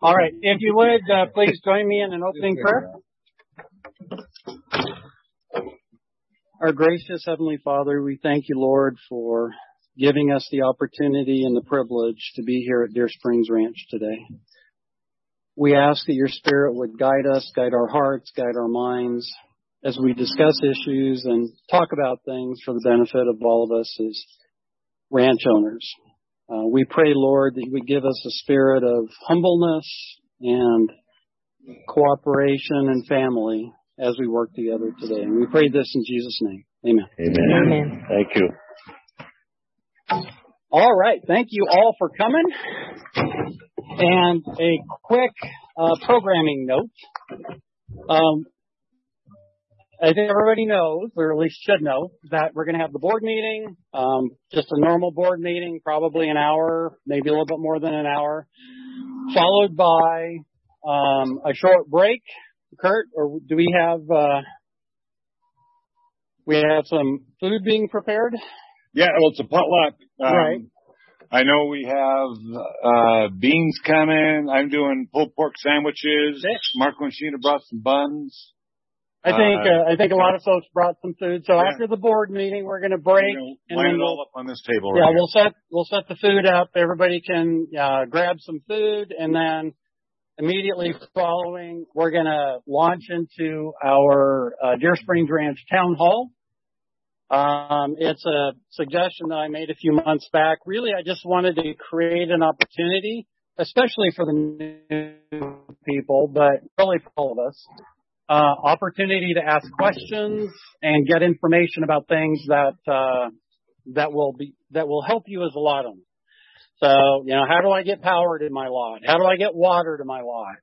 All right. If you would, please join me in an opening prayer. Our gracious Heavenly Father, we thank you, Lord, for giving us the opportunity and the privilege to be here at Deer Springs Ranch today. We ask that your Spirit would guide us, guide our hearts, guide our minds as we discuss issues and talk about things for the benefit of all of us as ranch owners. We pray, Lord, that you would give us a spirit of humbleness and cooperation and family as we work together today. And we pray this in Jesus' name. Amen. Amen. Amen. Thank you. All right. Thank you all for coming. And a quick programming note. I think everybody knows, or at least should know, that we're going to have the board meeting, just a normal board meeting, probably an hour, maybe a little bit more than an hour, followed by a short break. Kurt, or do we have some food being prepared? Yeah, well, it's a potluck. Right. I know we have beans coming. I'm doing pulled pork sandwiches. Marco and Sheena brought some buns. I think a lot of folks brought some food. So after the board meeting, we're going to break. And line it all up on this table. Yeah, right we'll set the food up. Everybody can grab some food, and then immediately following, we're going to launch into our Deer Springs Ranch Town Hall. It's a suggestion that I made a few months back. Really, I just wanted to create an opportunity, especially for the new people, but really for all of us. Opportunity to ask questions and get information about things that will help you as a lot owner. So, how do I get power to my lot? How do I get water to my lot?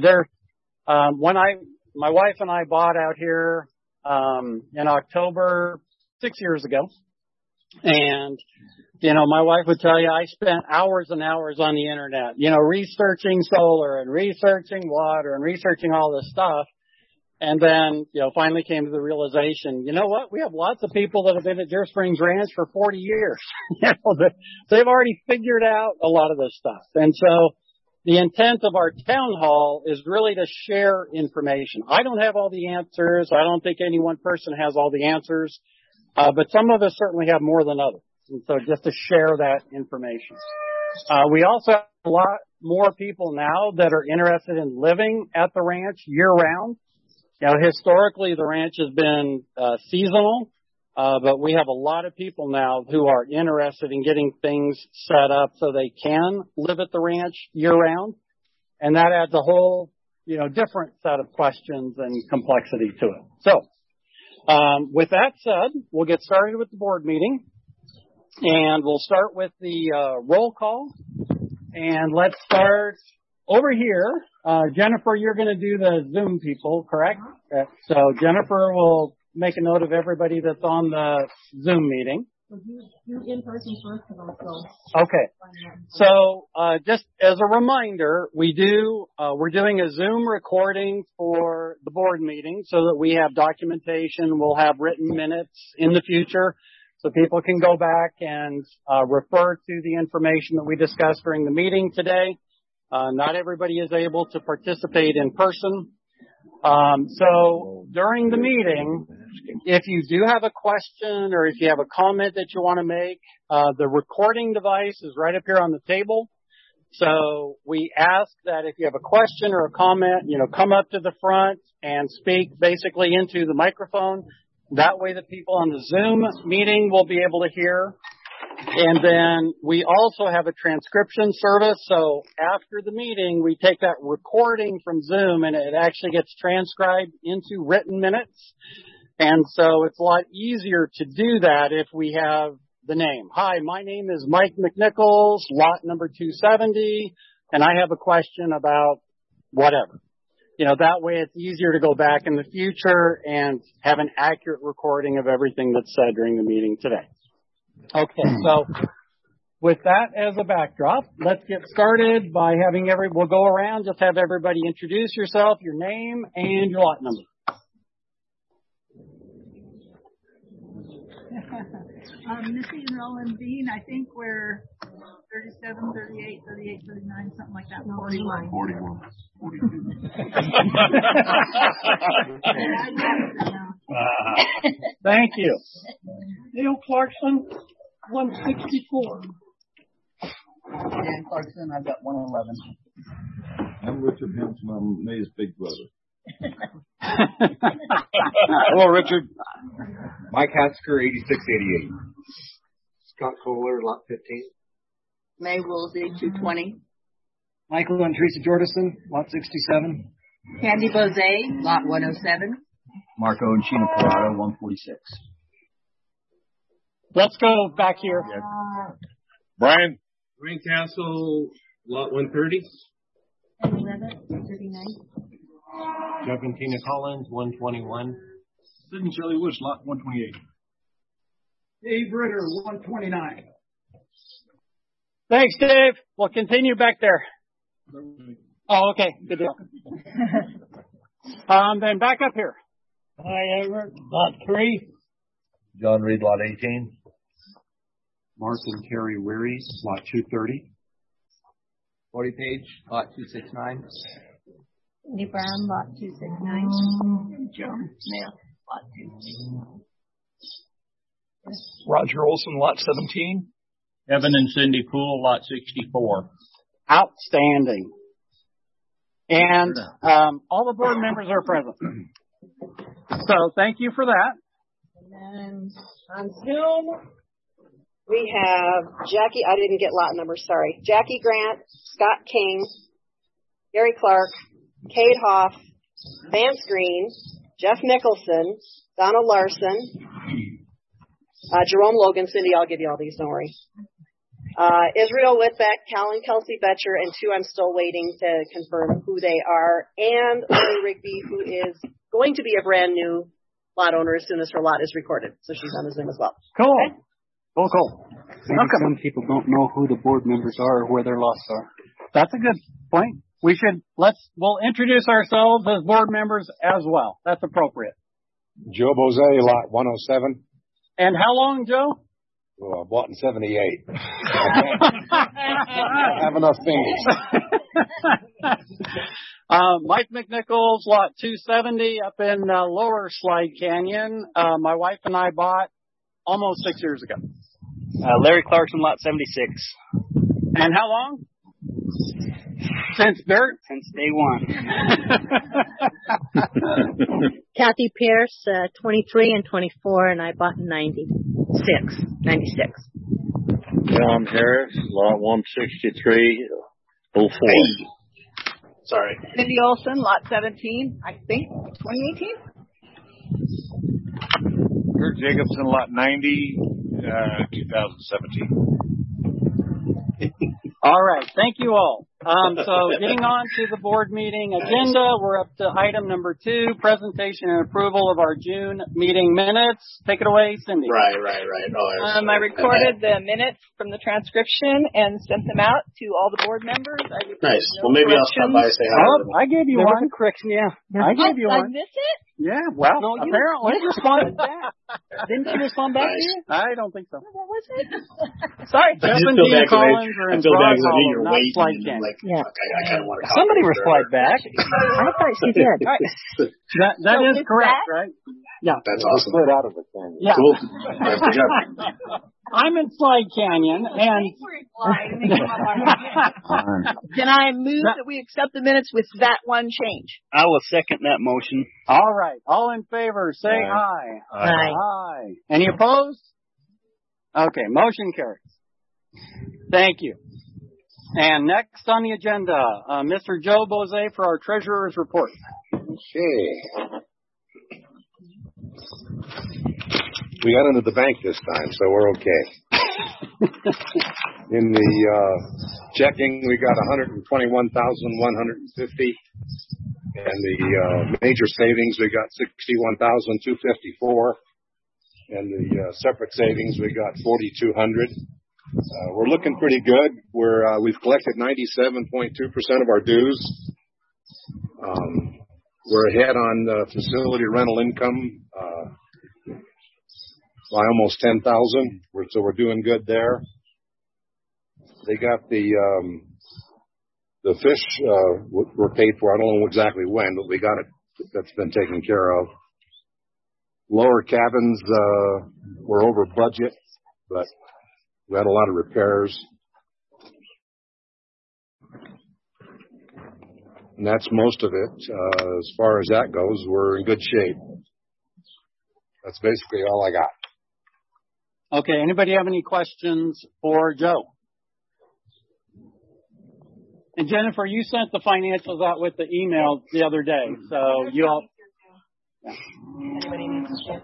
My wife and I bought out here in October 6 years ago, and my wife would tell you I spent hours and hours on the internet, researching solar and researching water and researching all this stuff. And then, finally came to the realization, what? We have lots of people that have been at Deer Springs Ranch for 40 years. They've already figured out a lot of this stuff. And so the intent of our town hall is really to share information. I don't have all the answers. I don't think any one person has all the answers. But some of us certainly have more than others. And so just to share that information. We also have a lot more people now that are interested in living at the ranch year round. Historically, the ranch has been seasonal, but we have a lot of people now who are interested in getting things set up so they can live at the ranch year-round, and that adds a whole, different set of questions and complexity to it. So, with that said, we'll get started with the board meeting, and we'll start with the roll call, and let's start over here. Jennifer, you're going to do the Zoom people, correct? So Jennifer will make a note of everybody that's on the Zoom meeting. Do in person first and also. Okay. So just as a reminder, we're doing a Zoom recording for the board meeting so that we have documentation. We'll have written minutes in the future so people can go back and refer to the information that we discussed during the meeting today. Not everybody is able to participate in person. So during the meeting, if you do have a question or if you have a comment that you want to make, the recording device is right up here on the table. So we ask that if you have a question or a comment, come up to the front and speak basically into the microphone. That way the people on the Zoom meeting will be able to hear. And then we also have a transcription service. So after the meeting, we take that recording from Zoom and it actually gets transcribed into written minutes. And so it's a lot easier to do that if we have the name. Hi, my name is Mike McNichols, lot number 270, and I have a question about whatever. That way it's easier to go back in the future and have an accurate recording of everything that's said during the meeting today. Okay, so with that as a backdrop, let's get started by having we'll go around, just have everybody introduce yourself, your name, and your lot number. Missy and Roland Dean, I think we're 37, 38, 38, 39, something like that. 41. 41. Thank you. Neil Clarkson, 164. Dan Clarkson, I've got 111. I'm Richard Henson. I'm May's big brother. Hello, Richard. Mike Hasker, 8688. Scott Kohler, lot 15. May Woolsey, 220. Michael and Teresa Jordison, lot 67. Candy Bozay, lot 107. Marco and Sheena Parado, 146. Let's go back here. Brian. Greencastle, lot 130. 39. Jeff and Tina Collins, 121. Sid and Shelley Woods, lot 128. Dave Ritter, 129. Thanks, Dave. We'll continue back there. Oh, okay. Good deal. Then back up here. Hi, Everett, lot 3. John Reed, lot 18. Mark and Carrie Weary, lot 230. 40 Page, lot 269. Cindy Brown, lot 269. Joan Smith, lot 2. Roger Olson, lot 17. Evan and Cindy Poole, lot 64. Outstanding. And all the board members are present. So thank you for that. And on Zoom, we have Jackie, I didn't get lot numbers, sorry. Jackie Grant, Scott King, Gary Clark, Cade Hoff, Vance Green, Jeff Nicholson, Donna Larson, Jerome Logan, Cindy, I'll give you all these, don't worry. Israel Whitbeck, Callan Kelsey Betcher, and 2 I'm still waiting to confirm who they are, and Lori Rigby, who is going to be a brand new lot owner as soon as her lot is recorded. So she's on the Zoom as well. Cool. Okay? Cool. Some people don't know who the board members are or where their lots are. That's a good point. We'll introduce ourselves as board members as well. That's appropriate. Joe Bozay, lot 107. And how long, Joe? Well, I bought in 78. I have enough fingers. Mike McNichols, lot 270 up in Lower Slide Canyon. My wife and I bought almost 6 years ago. Larry Clarkson, lot 76. And how long? Since dirt? Since day one. Kathy Pierce, 23 and 24, and I bought in 96. John Harris, lot 163, 04. Sorry. Cindy Olson, lot 17, I think, 2018. Kurt Jacobson, lot 90, 2017. All right. Thank you all. So getting on to the board meeting agenda, we're up to item number 2, presentation and approval of our June meeting minutes. Take it away, Cindy. Right. Oh, I recorded the minutes from the transcription and sent them out to all the board members. Nice. Well, maybe I'll stop by and say hi. Oh, I gave you one correction. Yeah, I gave you one. I missed it? Yeah. Well, no, apparently you responded back. Didn't you respond back to you? I don't think so. What was it? Sorry, Jeff and Dean Collins are in Broad Hollow, not Slide Canyon. I kind of want to. Somebody replied back. I thought she did. That is correct, right? Yeah. That's awesome. Split out of the canyon. Yeah. Cool. Good job. I'm in Slide Canyon, and can I move that we accept the minutes with that one change? I will second that motion. All right. All in favor, say aye. Aye. Any opposed? Okay. Motion carries. Thank you. And next on the agenda, Mr. Joe Bozay for our treasurer's report. Okay. We got into the bank this time, so we're okay. In the checking, we got 121,150, and the major savings we got 61,254, and the separate savings we got 4,200. We're looking pretty good. We've collected 97.2% of our dues. We're ahead on facility rental income by almost 10,000. So we're doing good there. They got the fish were paid for. I don't know exactly when, but we got it. That's been taken care of. Lower cabins were over budget, but we had a lot of repairs. And that's most of it. As far as that goes, we're in good shape. That's basically all I got. Okay, anybody have any questions for Joe? And Jennifer, you sent the financials out with the email the other day, so you all. Yeah. Anybody needs to?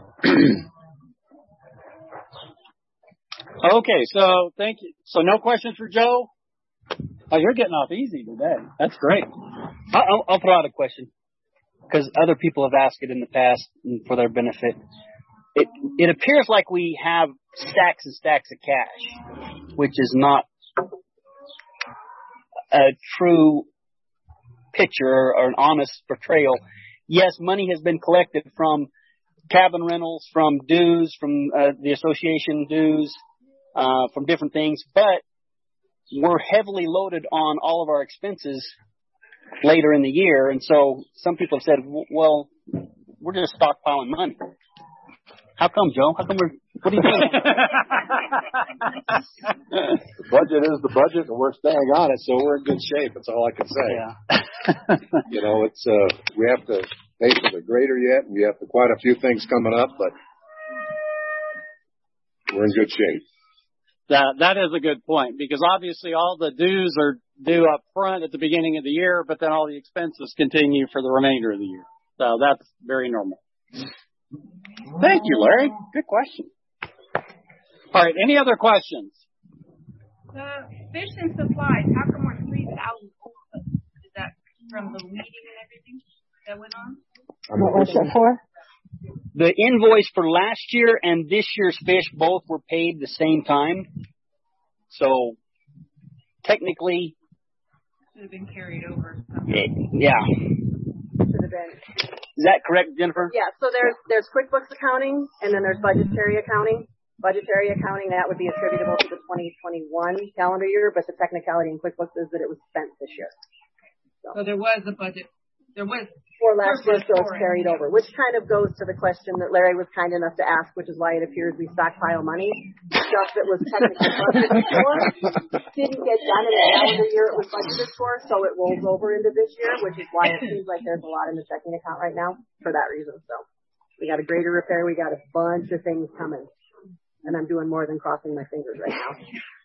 Okay, so thank you. So no questions for Joe? Oh, you're getting off easy today. That's great. I'll throw out a question because other people have asked it in the past for their benefit. It appears like we have stacks and stacks of cash, which is not a true picture or an honest portrayal. Yes, money has been collected from cabin rentals, from dues, from the association dues, from different things, but we're heavily loaded on all of our expenses later in the year. And so some people have said, well, we're just stockpiling money. How come, Joe? How come what do you think? The budget is the budget, and we're staying on it, so we're in good shape. That's all I can say. Yeah. It's we have to pay for the grader yet. We have quite a few things coming up, but we're in good shape. That is a good point, because obviously all the dues are due up front at the beginning of the year, but then all the expenses continue for the remainder of the year. So that's very normal. Thank you, Larry. Good question. All right, any other questions? The fish and supplies, how come we're 3,000 over? Is that from the weeding and everything that went on? What was it for? The invoice for last year and this year's fish both were paid the same time. So technically, should have been carried over. Yeah. Should have been. Is that correct, Jennifer? Yeah, so there's QuickBooks accounting, and then there's budgetary accounting. Budgetary accounting, that would be attributable to the 2021 calendar year, but the technicality in QuickBooks is that it was spent this year. So there was a budget. There was. For last year, so it's carried over, which kind of goes to the question that Larry was kind enough to ask, which is why it appears we stockpile money. Stuff that was technically budgeted for didn't get done in the calendar year it was budgeted for, so it rolls over into this year, which is why it seems like there's a lot in the checking account right now for that reason. So we got a grader repair, we got a bunch of things coming, and I'm doing more than crossing my fingers right now.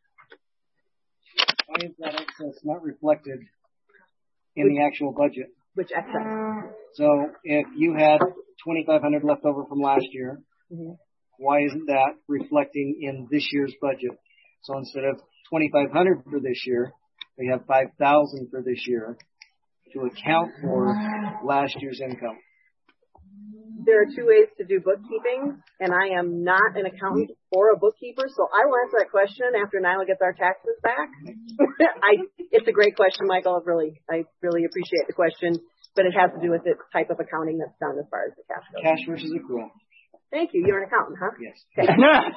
Why is that excess not reflected in the actual budget? Which excess? So if you had $2,500 left over from last year, why isn't that reflecting in this year's budget? So instead of $2,500 for this year, we have $5,000 for this year to account for last year's income. There are two ways to do bookkeeping, and I am not an accountant or a bookkeeper, so I will answer that question after Nyla gets our taxes back. It's a great question, Michael. I really appreciate the question, but it has to do with the type of accounting that's done as far as the cash goes. Cash versus accrual. Thank you. You're an accountant, huh? Yes. Okay.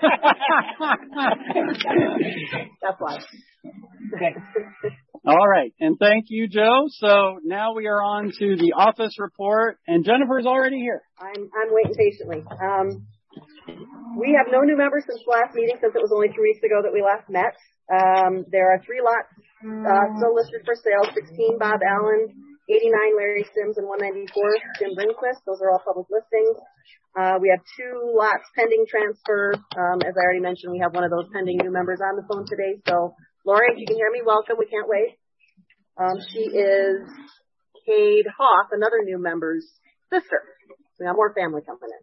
That's why. Okay. All right, and thank you, Joe. So now we are on to the office report, and Jennifer's already here. I'm waiting patiently. We have no new members since the last meeting, since it was only 3 weeks ago that we last met. There are 3 lots still listed for sale: 16 Bob Allen, 89 Larry Sims, and 194 Jim Brinquist. Those are all public listings. We have 2 lots pending transfer. As I already mentioned, we have one of those pending new members on the phone today. So, Lori, if you can hear me, welcome. We can't wait. She is Cade Hoff, another new member's sister. We have more family coming in.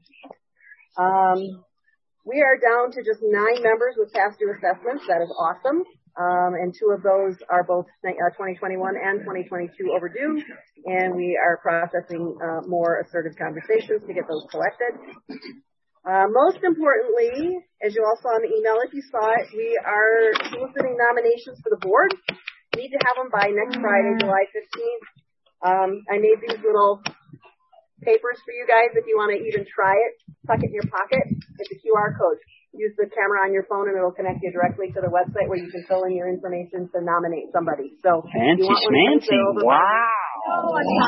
We are down to just 9 members with past due assessments. That is awesome. And 2 of those are both 2021 and 2022 overdue. And we are processing more assertive conversations to get those collected. Most importantly, as you all saw in the email, if you saw it, we are soliciting nominations for the board. We need to have them by next Friday, July 15th. I made these little papers for you guys if you want to even try it. Tuck it in your pocket. It's a QR code. use the camera on your phone and it'll connect you directly to the website where you can fill in your information to nominate somebody. So fancy you want one schmancy. Wow. Oh, I'm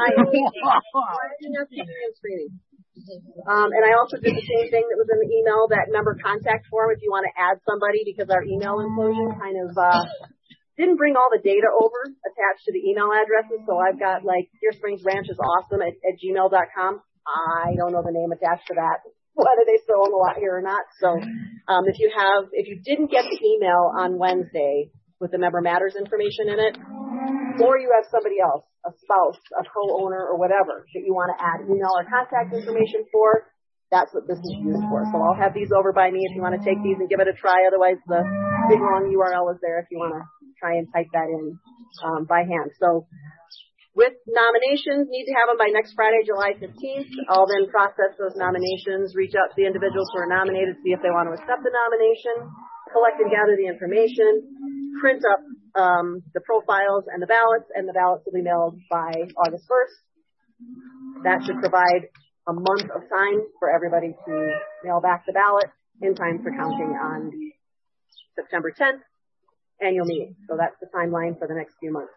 screaming. And I also did the same thing that was in the email, that number contact form if you want to add somebody, because our email implosion kind of didn't bring all the data over attached to the email addresses. So I've got like Deer Springs Ranch is awesome at gmail.com. I don't know the name attached to that, whether they still own a lot here or not. So if you didn't get the email on Wednesday with the Member Matters information in it, or you have somebody else, a spouse, a co-owner, or whatever, that you want to add email or contact information for, that's what this is used for. So I'll have these over by me if you want to take these and give it a try. Otherwise, the big long URL is there if you want to try and type that in by hand. So with nominations, need to have them by next Friday, July 15th. I'll then process those nominations, reach out to the individuals who are nominated, see if they want to accept the nomination, collect and gather the information, print up the profiles and the ballots will be mailed by August 1st. That should provide a month of time for everybody to mail back the ballot in time for counting on September 10th annual meeting. So that's the timeline for the next few months.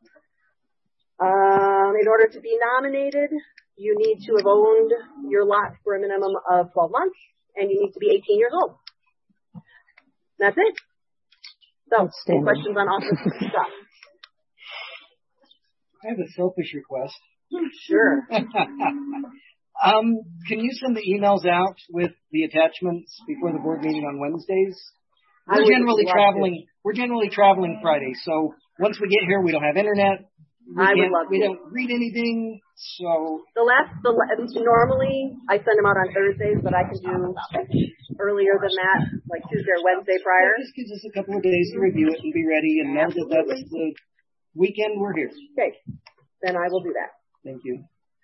In order to be nominated, you need to have owned your lot for a minimum of 12 months, and you need to be 18 years old. That's it. So, any questions on all this stuff? I have a selfish request. Sure. Can you send the emails out with the attachments before the board meeting on Wednesdays? We're generally traveling Friday, so once we get here, we don't have internet. We don't read anything, so. Normally I send them out on Thursdays, but I can do earlier than that, like Tuesday or Wednesday prior. It just gives us a couple of days to review it and be ready and know that that's the weekend we're here. Okay. Then I will do that. Thank you.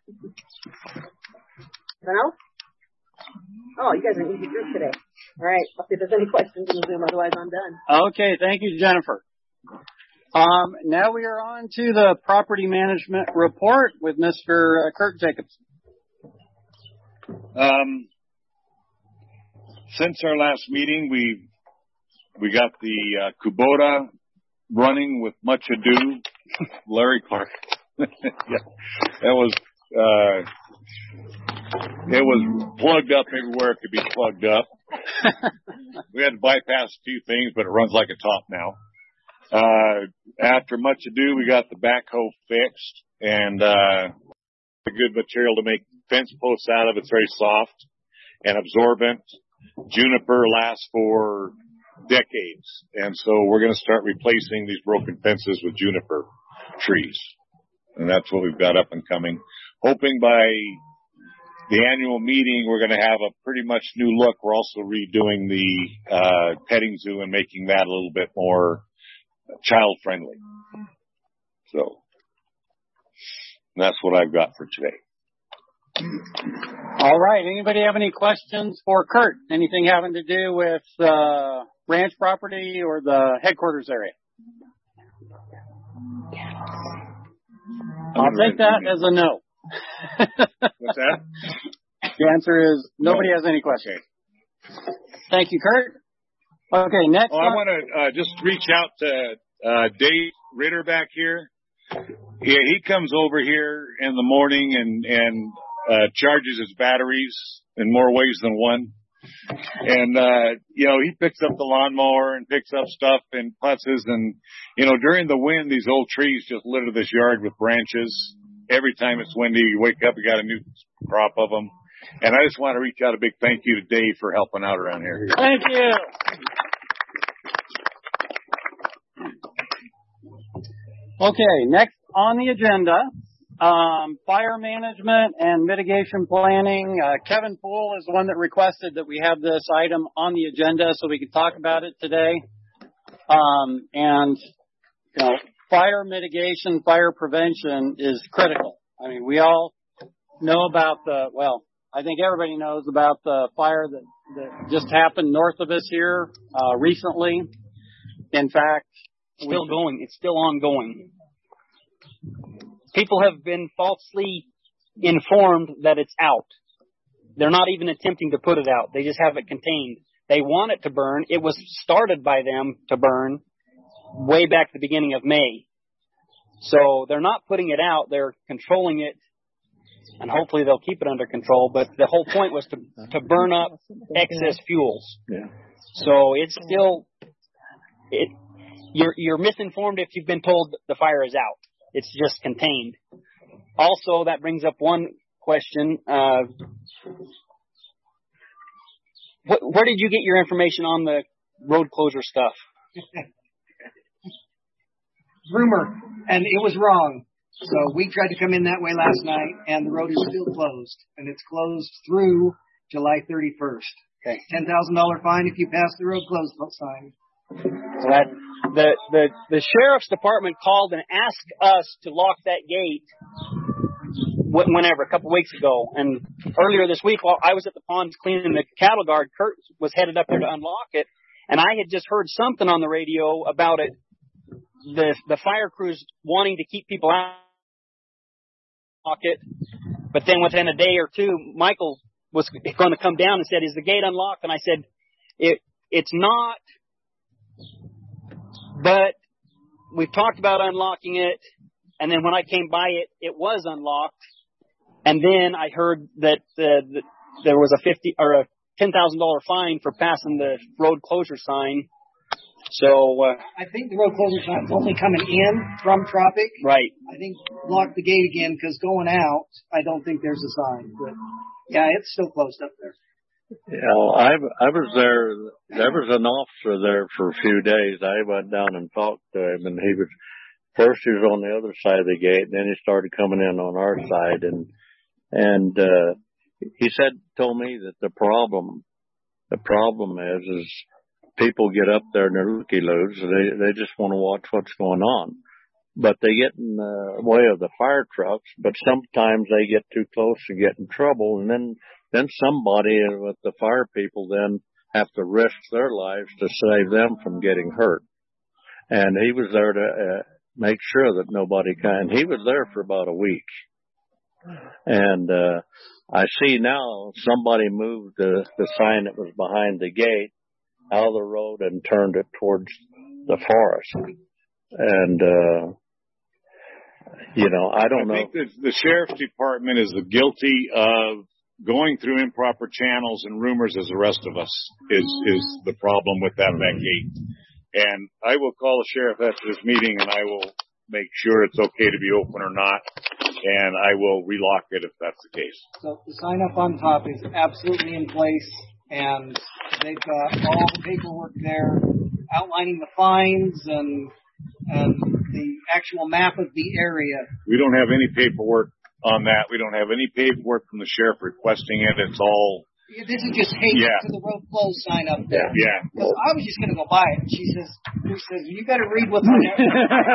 Anything else? Oh, you guys are an easy group today. All right. I'll see if there's any questions in the Zoom. Otherwise, I'm done. Okay. Thank you, Jennifer. Now we are on to the property management report with Mr. Kurt Jacobson. Since our last meeting, we got the Kubota running with much ado. Larry Clark. Yeah, it was plugged up everywhere it could be plugged up. We had to bypass a few things, but it runs like a top now. After much ado, we got the backhoe fixed and a good material to make fence posts out of. It's very soft and absorbent. Juniper lasts for decades, and so we're going to start replacing these broken fences with juniper trees, and that's what we've got up and coming. Hoping by the annual meeting we're going to have a pretty much new look. We're also redoing the petting zoo and making that a little bit more child friendly. So that's what I've got for today. All right. Anybody have any questions for Kurt? Anything having to do with ranch property or the headquarters area? I'll take that as a no. What's that? The answer is nobody has any questions. Thank you, Kurt. Okay, next. I want to just reach out to Dave Ritter back here. Yeah, he comes over here in the morning and charges his batteries in more ways than one. And, he picks up the lawnmower and picks up stuff and putzes. And, during the wind, these old trees just litter this yard with branches. Every time it's windy, you wake up, you got a new crop of them. And I just want to reach out a big thank you to Dave for helping out around here. Thank you. Okay, next on the agenda, fire management and mitigation planning. Kevin Poole is the one that requested that we have this item on the agenda so we can talk about it today. Fire mitigation, fire prevention is critical. I mean, we all know about I think everybody knows about the fire that just happened north of us here recently. In fact, still going. It's still ongoing. People have been falsely informed that it's out. They're not even attempting to put it out. They just have it contained. They want it to burn. It was started by them to burn way back at the beginning of May. So they're not putting it out. They're controlling it, and hopefully they'll keep it under control. But the whole point was to burn up excess fuels. Yeah. So it's still you're misinformed if you've been told the fire is out. It's just contained. Also, that brings up one question. Where did you get your information on the road closure stuff? Rumor, and it was wrong. So we tried to come in that way last night, and the road is still closed, and it's closed through July 31st. Okay. $10,000 fine if you pass the road closed sign. So that the sheriff's department called and asked us to lock that gate whenever, a couple weeks ago. And earlier this week, while I was at the ponds cleaning the cattle guard, Kurt was headed up there to unlock it, and I had just heard something on the radio about it. The fire crews wanting to keep people out of it, but then within a day or two, Michael was going to come down and said, "Is the gate unlocked?" And I said, "It's not, but we've talked about unlocking it." And then when I came by it, it was unlocked. And then I heard that there was a $10,000 fine for passing the road closure sign. So I think the road closure sign's only coming in from Tropic. Right. I think lock the gate again, because going out, I don't think there's a sign. But yeah, it's still closed up there. Yeah, I was there. There was an officer there for a few days. I went down and talked to him, and he was on the other side of the gate, and then he started coming in on our side, and he told me that the problem is people get up there in their looky-loos. They just want to watch what's going on. But they get in the way of the fire trucks, but sometimes they get too close to get in trouble, and then somebody with the fire people then have to risk their lives to save them from getting hurt. And he was there to make sure that nobody can. He was there for about a week. And I see now somebody moved the sign that was behind the gate out of the road and turned it towards the forest. And, I don't know. I think the sheriff's department is guilty of going through improper channels and rumors as the rest of us is the problem with that gate. And I will call the sheriff after this meeting, and I will make sure it's okay to be open or not, and I will relock it if that's the case. So the sign up on top is absolutely in place, and they've got all the paperwork there outlining the fines and the actual map of the area. We don't have any paperwork on that. We don't have any paperwork from the sheriff requesting it. It's all... This is just to the road closed sign up there. Yeah. Because I was just going to go by it. She says, you got to read what's on there.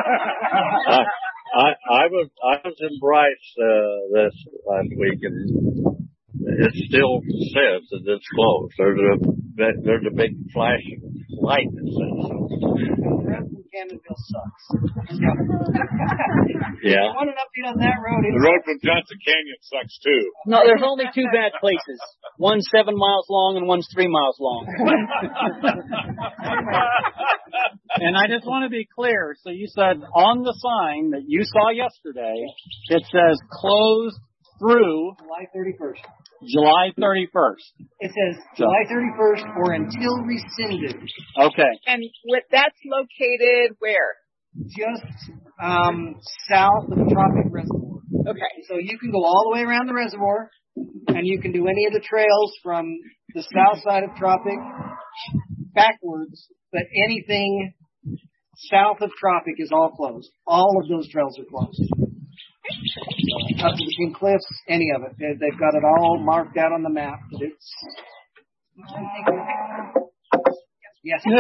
I was in Bryce this last week, and it still says that it's closed. There's a big flashing light that says so. Cannonville sucks. Yeah. You want an update on that road? The road from Johnson Canyon sucks too. No, there's only two bad places. One's 7 miles long and one's 3 miles long. And I just want to be clear. So you said on the sign that you saw yesterday, it says closed through July 31st. July 31st. It says July 31st or until rescinded. Okay. And that's located where? Just south of Tropic Reservoir. Okay. So you can go all the way around the reservoir, and you can do any of the trails from the south side of Tropic backwards, but anything south of Tropic is all closed. All of those trails are closed. Up to between cliffs, any of it. They've got it all marked out on the map. Yes.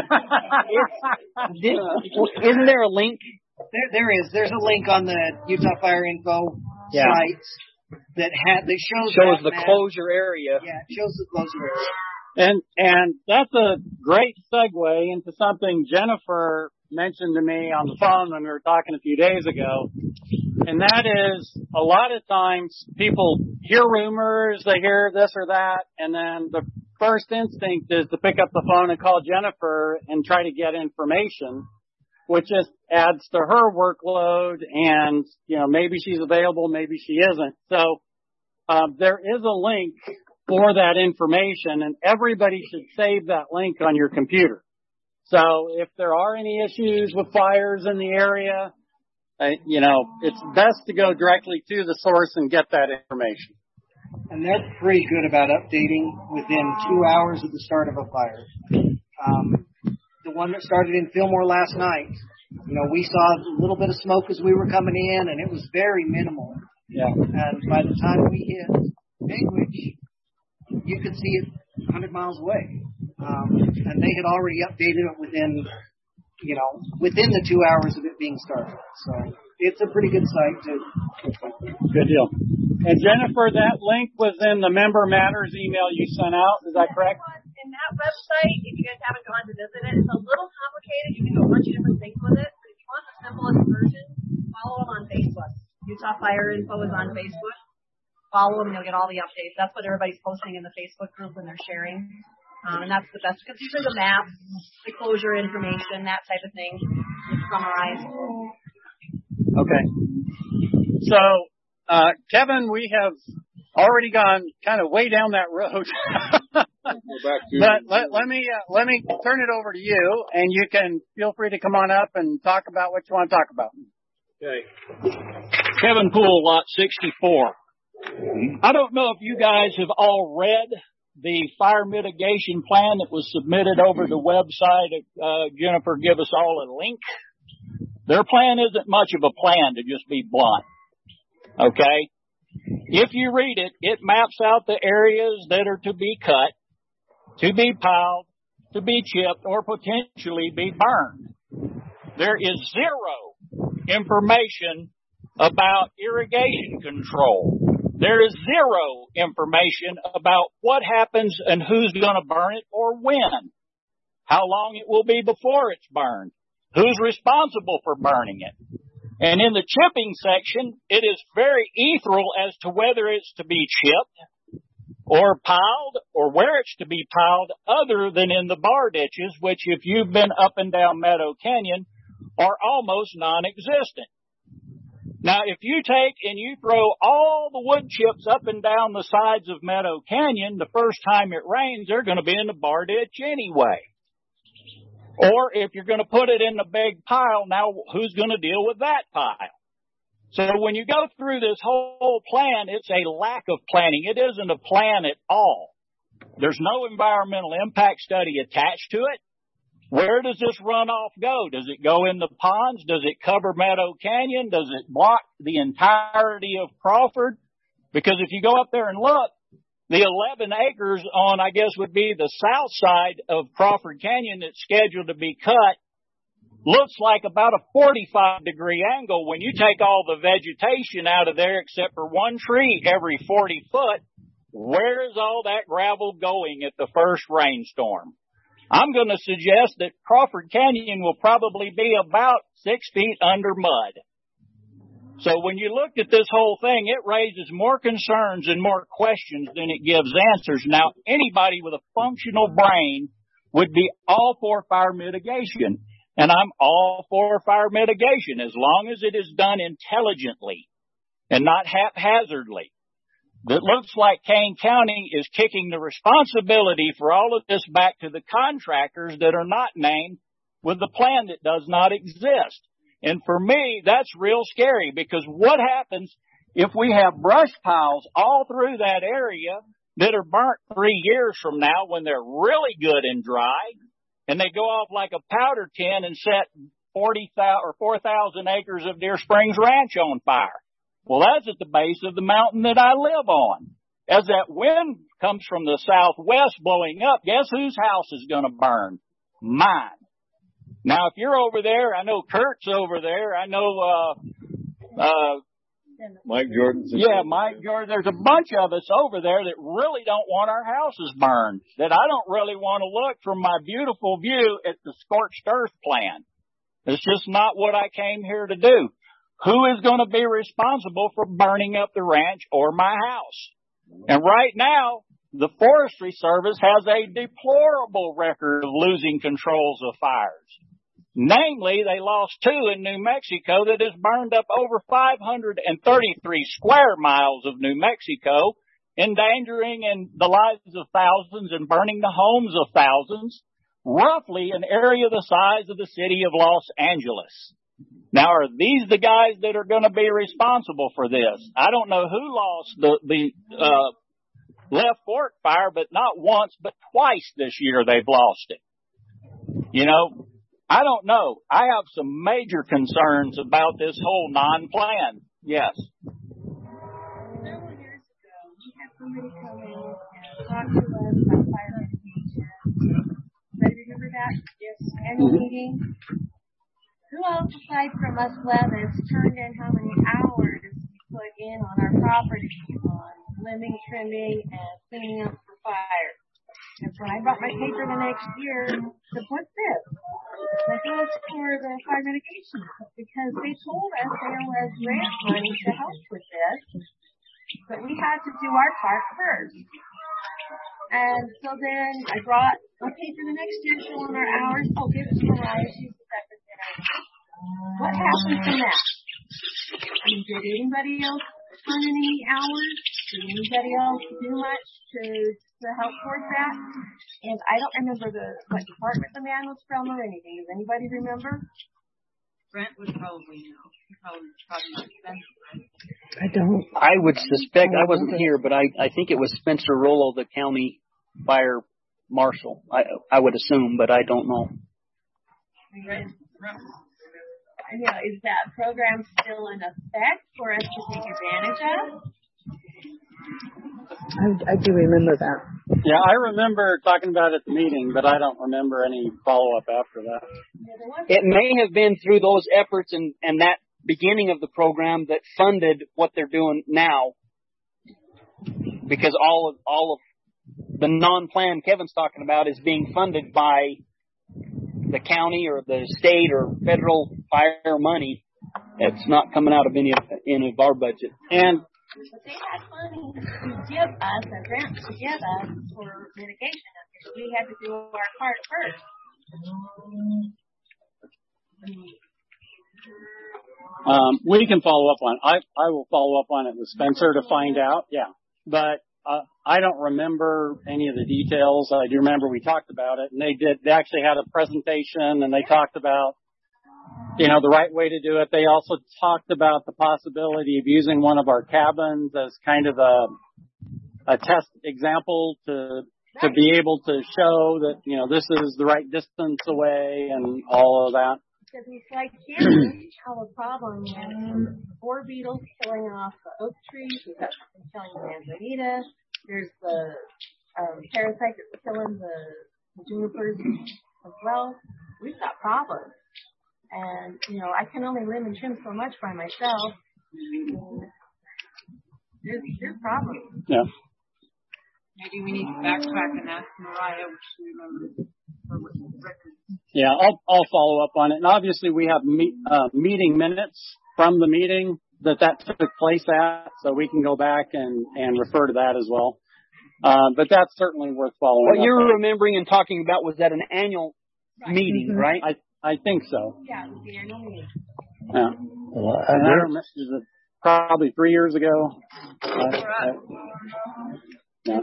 Isn't there a link? There is. There's a link on the Utah Fire Info site that shows the closure area. Yeah, it shows the closure area. And that's a great segue into something Jennifer mentioned to me on the phone when we were talking a few days ago. And that is, a lot of times people hear rumors, they hear this or that, and then the first instinct is to pick up the phone and call Jennifer and try to get information, which just adds to her workload. And, maybe she's available, maybe she isn't. So, there is a link for that information, and everybody should save that link on your computer. So if there are any issues with fires in the area, it's best to go directly to the source and get that information. And they're pretty good about updating within 2 hours of the start of a fire. The one that started in Fillmore last night, we saw a little bit of smoke as we were coming in, and it was very minimal. Yeah. And by the time we hit Anchorage, you could see it 100 miles away. And they had already updated it within the 2 hours of it being started. So it's a pretty good site to. Good deal. And Jennifer, that link was in the Member Matters email you sent out. Is that correct? In that website, if you guys haven't gone to visit it, it's a little complicated. You can do a bunch of different things with it. But if you want the simplest version, follow them on Facebook. Utah Fire Info is on Facebook. Follow them, you'll get all the updates. That's what everybody's posting in the Facebook group when they're sharing. And that's the best, because these are the maps, the closure information, that type of thing. It's summarized. Okay. So, Kevin, we have already gone kind of way down that road. But let me turn it over to you, and you can feel free to come on up and talk about what you want to talk about. Okay. Kevin Poole, lot 64. I don't know if you guys have all read the fire mitigation plan that was submitted over the website. Jennifer, give us all a link. Their plan isn't much of a plan, to just be blunt. Okay? If you read it, it maps out the areas that are to be cut, to be piled, to be chipped, or potentially be burned. There is zero information about irrigation control. There is zero information about what happens and who's going to burn it or when, how long it will be before it's burned, who's responsible for burning it. And in the chipping section, it is very ethereal as to whether it's to be chipped or piled or where it's to be piled, other than in the bar ditches, which if you've been up and down Meadow Canyon are almost non-existent. Now, if you take and you throw all the wood chips up and down the sides of Meadow Canyon, the first time it rains, they're going to be in the bar ditch anyway. Or if you're going to put it in a big pile, now who's going to deal with that pile? So when you go through this whole plan, it's a lack of planning. It isn't a plan at all. There's no environmental impact study attached to it. Where does this runoff go? Does it go in the ponds? Does it cover Meadow Canyon? Does it block the entirety of Crawford? Because if you go up there and look, the 11 acres on, I guess, would be the south side of Crawford Canyon that's scheduled to be cut looks like about a 45-degree angle when you take all the vegetation out of there except for one tree every 40 foot. Where is all that gravel going at the first rainstorm? I'm going to suggest that Crawford Canyon will probably be about 6 feet under mud. So when you looked at this whole thing, it raises more concerns and more questions than it gives answers. Now, anybody with a functional brain would be all for fire mitigation. And I'm all for fire mitigation as long as it is done intelligently and not haphazardly. It looks like Kane County is kicking the responsibility for all of this back to the contractors that are not named with the plan that does not exist. And for me, that's real scary, because what happens if we have brush piles all through that area that are burnt 3 years from now when they're really good and dry, and they go off like a powder tin and set 4,000 acres of Deer Springs Ranch on fire? Well, that's at the base of the mountain that I live on. As that wind comes from the southwest blowing up, guess whose house is going to burn? Mine. Now, if you're over there, I know Kurt's over there. I know, Mike Jordan. Yeah, Mike Jordan. There's a bunch of us over there that really don't want our houses burned, that I don't really want to look from my beautiful view at the scorched earth plan. It's just not what I came here to do. Who is going to be responsible for burning up the ranch or my house? And right now, the Forestry Service has a deplorable record of losing controls of fires. Namely, they lost 2 in New Mexico that has burned up over 533 square miles of New Mexico, endangering the lives of thousands and burning the homes of thousands, roughly an area the size of the city of Los Angeles. Now, are these the guys that are going to be responsible for this? I don't know who lost the Left Fork fire, but not once, but twice this year they've lost it. You know, I don't know. I have some major concerns about this whole non-plan. Yes. Several years ago, we had somebody come in and talk to us about fire mitigation. Anybody remember that? Yes. Annual meeting. Who else aside from us Leathers turned in how many hours we put in on our property on limbing, trimming, and cleaning up for fire? And so when I brought my paper the next year, said, what's this? I said, it's for the fire mitigation, because they told us there was grant money to help with this, but we had to do our part first. And so then I brought my paper the next year showing our hours. Oh, this is Mariah, she's the secretary. What happened from that? I mean, did anybody else turn in any hours? Did anybody else do much to help towards that? And I don't remember what department the man was from or anything. Does anybody remember? Brent would probably know. He probably not Spencer. I don't. I would suspect, I wasn't here, but I think it was Spencer Rollo, the county fire marshal. I would assume, but I don't know. Yeah, is that program still in effect for us to take advantage of? I do remember that. Yeah, I remember talking about it at the meeting, but I don't remember any follow-up after that. It may have been through those efforts and that beginning of the program that funded what they're doing now, because all of the non-plan Kevin's talking about is being funded by the county or the state or federal fire money. It's not coming out of any of our budget. And but they had money to give us, a grant to give us for mitigation. We had to do our part first. We can follow up on it. I will follow up on it with Spencer to find out. Yeah. But I don't remember any of the details. I do remember we talked about it, and they actually had a presentation, and they talked about, the right way to do it. They also talked about the possibility of using one of our cabins as kind of a test example to be able to show that, this is the right distance away and all of that. Because it's like here, we have a problem with boar beetles killing off the oak trees. We've got something killing the manzanita. There's the parasite that's killing the junipers as well. We've got problems. And, I can only limb and trim so much by myself. There's problems. Yeah. Maybe we need to backtrack and ask Mariah what she remembers for what records. Yeah, I'll follow up on it. And obviously we have meeting minutes from the meeting that took place at, so we can go back and refer to that as well. But that's certainly worth following up on. What you're remembering and talking about was at an annual meeting, Mm-hmm. right? I think so. Yeah, it was the annual meeting. Yeah. And I remember, probably 3 years ago. Yeah.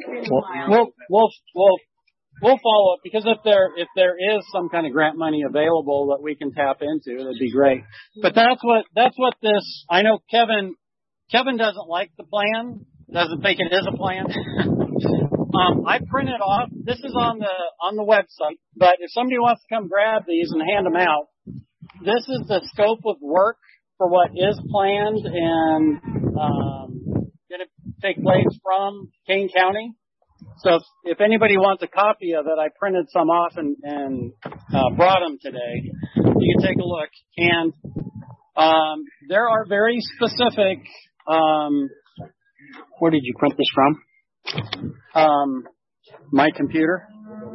We'll follow up, because if there is some kind of grant money available that we can tap into, that'd be great. But that's what this. I know Kevin doesn't like the plan. Doesn't think it is a plan. I printed off. This is on the website. But if somebody wants to come grab these and hand them out, this is the scope of work for what is planned and going to take place from Kane County. So if anybody wants a copy of it, I printed some off and brought them today. You can take a look. And there are very specific. Where did you print this from? My computer.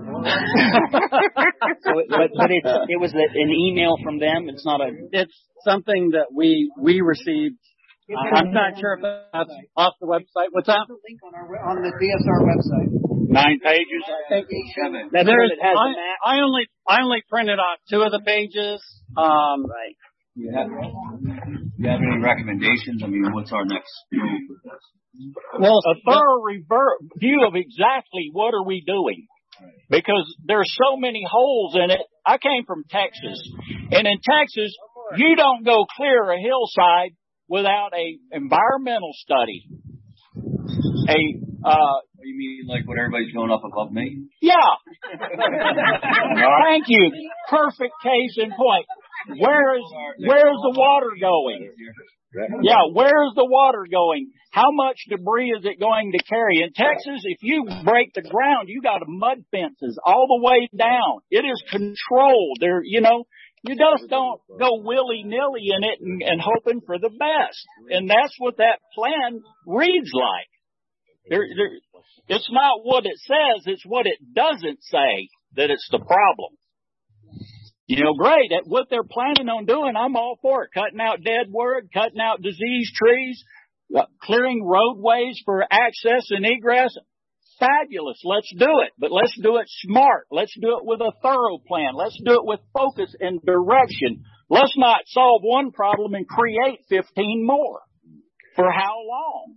So it was an email from them. It's not a. It's something that we received I'm not sure if that's off the website. What's that? There's a link on the DSR website. 9 pages, I think. That's where it has the map. I only printed off 2 of the pages. Right. You have any recommendations? I mean, what's our next move with this? Well, a thorough view of exactly what are we doing. Because there's so many holes in it. I came from Texas. And in Texas, you don't go clear a hillside without a environmental study. You mean like when everybody's going up above me? Yeah. Thank you. Perfect case in point. Where's the water going? Yeah, where's the water going? How much debris is it going to carry? In Texas, if you break the ground, you got mud fences all the way down. It is controlled. You just don't go willy-nilly in it and hoping for the best. And that's what that plan reads like. It's not what it says, it's what it doesn't say that it's the problem. Great. At what they're planning on doing, I'm all for it. Cutting out dead wood, cutting out diseased trees, clearing roadways for access and egress. Fabulous. Let's do it. But let's do it smart. Let's do it with a thorough plan. Let's do it with focus and direction. Let's not solve one problem and create 15 more. For how long?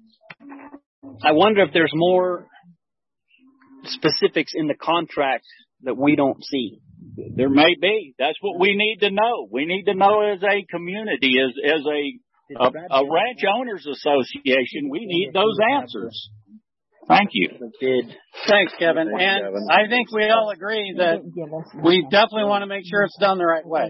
I wonder if there's more specifics in the contract that we don't see. There may be. That's what we need to know. We need to know as a community, as a ranch owners association, we need those answers. Thank you. Thanks, Kevin. And I think we all agree that we definitely want to make sure it's done the right way.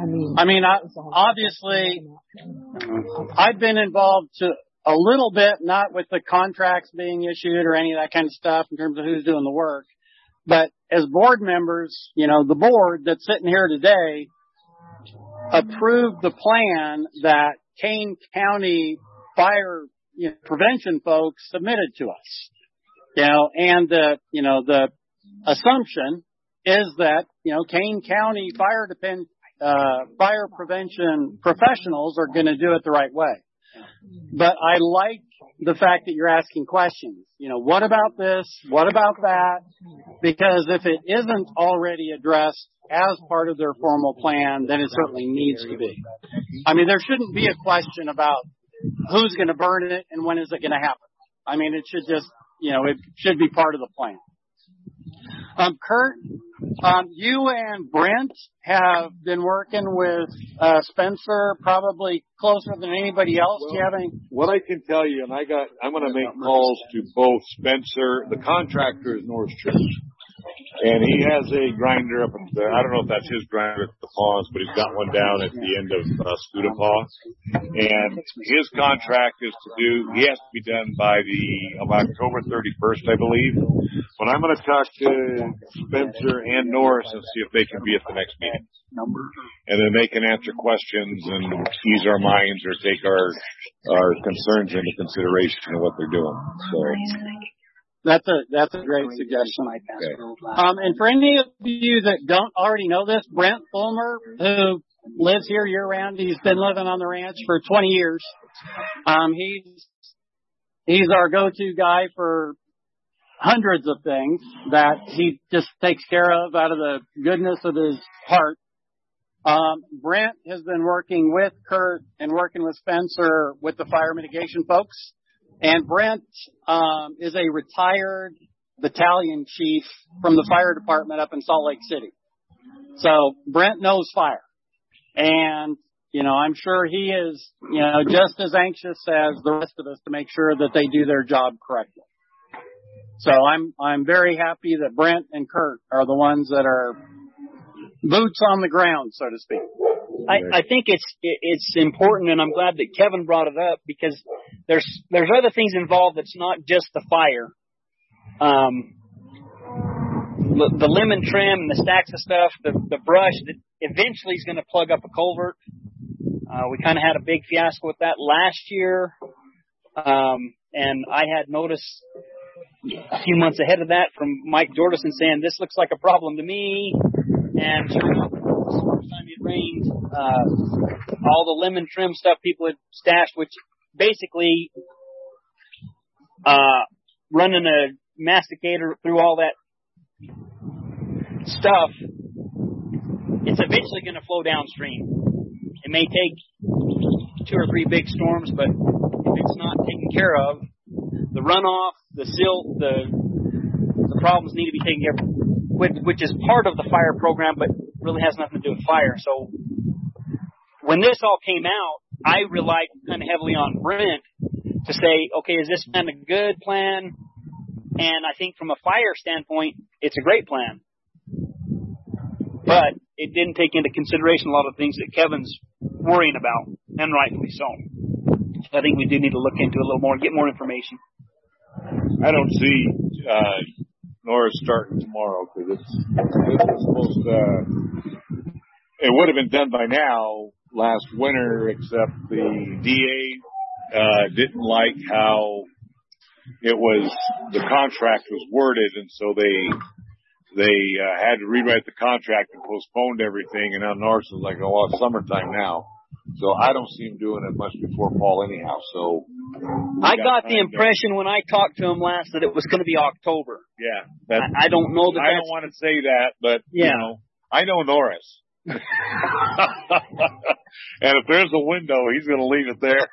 Obviously, I've been involved a little bit, not with the contracts being issued or any of that kind of stuff in terms of who's doing the work. But as board members, the board that's sitting here today approved the plan that Kane County fire prevention folks submitted to us. And the assumption is that, Kane County fire prevention professionals are going to do it the right way. But I like the fact that you're asking questions. What about this? What about that? Because if it isn't already addressed as part of their formal plan, then it certainly needs to be. There shouldn't be a question about who's going to burn it and when is it going to happen. It should just, it should be part of the plan. Kurt, you and Brent have been working with Spencer probably closer than anybody else. Do you have any? What I can tell you, and I'm going to make calls to both Spencer, the contractor is North Church, and he has a grinder up at I don't know if that's his grinder at the Ponds, but he's got one down at the end of Scudapaw. And his contract is he has to be done by October 31st, I believe. But I'm going to talk to Spencer and Norris and see if they can be at the next meeting. And then they can answer questions and ease our minds or take our concerns into consideration of what they're doing. So. That's a great suggestion. Okay. And for any of you that don't already know this, Brent Fulmer, who lives here year round, he's been living on the ranch for 20 years. He's our go-to guy for hundreds of things that he just takes care of out of the goodness of his heart. Brent has been working with Kurt and working with Spencer with the fire mitigation folks. And Brent is a retired battalion chief from the fire department up in Salt Lake City. So Brent knows fire. And, I'm sure he is, just as anxious as the rest of us to make sure that they do their job correctly. So I'm very happy that Brent and Kurt are the ones that are boots on the ground, so to speak. I think it's important, and I'm glad that Kevin brought it up because there's other things involved that's not just the fire. The lemon trim and the stacks of stuff, the brush that eventually is going to plug up a culvert. We kind of had a big fiasco with that last year, and I had noticed a few months ahead of that from Mike Jordison saying this looks like a problem to me, and sure enough, the first time it rained, all the lemon trim stuff people had stashed, which basically running a masticator through all that stuff, it's eventually going to flow downstream. It may take 2 or 3 big storms, but if it's not taken care of, the runoff, the silt, the problems need to be taken care of, which is part of the fire program, but really has nothing to do with fire. So when this all came out, I relied kind of heavily on Brent to say, okay, is this plan a good plan? And I think from a fire standpoint, it's a great plan. But it didn't take into consideration a lot of things that Kevin's worrying about, and rightfully so. So I think we do need to look into it a little more and get more information. I don't see Norris starting tomorrow because it's supposed to. It would have been done by now last winter, except the DA didn't like how the contract was worded, and so they had to rewrite the contract and postponed everything. And now Norris is like, oh, it's summertime now. So I don't see him doing it much before fall anyhow. So I got the impression when I talked to him last that it was going to be October. Yeah. I don't know that I don't want to say that, but, you know, I know Norris. And if there's a window, he's going to leave it there.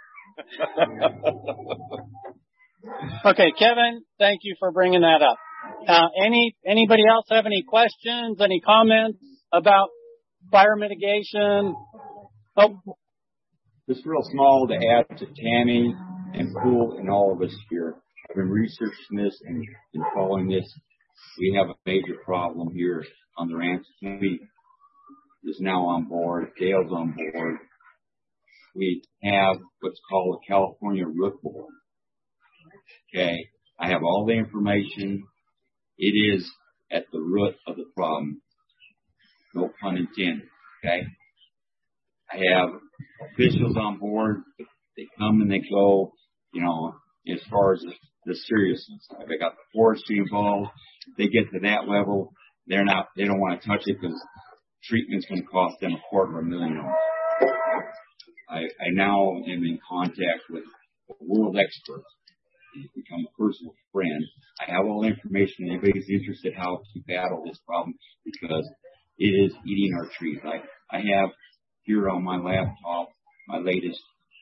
Okay, Kevin, thank you for bringing that up. Anybody else have any questions, any comments about fire mitigation? Oh. Just real small to add to Tammy and Poole and all of us here. I've been researching this and been following this. We have a major problem here on the ranch. Tammy is now on board. Dale's on board. We have what's called a California Root Board. Okay. I have all the information. It is at the root of the problem. No pun intended. Okay. I have officials on board. They come and they go, you know, as far as the seriousness. They got the forestry involved. If they get to that level, they don't want to touch it because treatment's going to cost them $250,000. I now am in contact with world experts. He's become a personal friend. I have all the information. Anybody's interested how to battle this problem because it is eating our trees. I have here on my laptop my latest.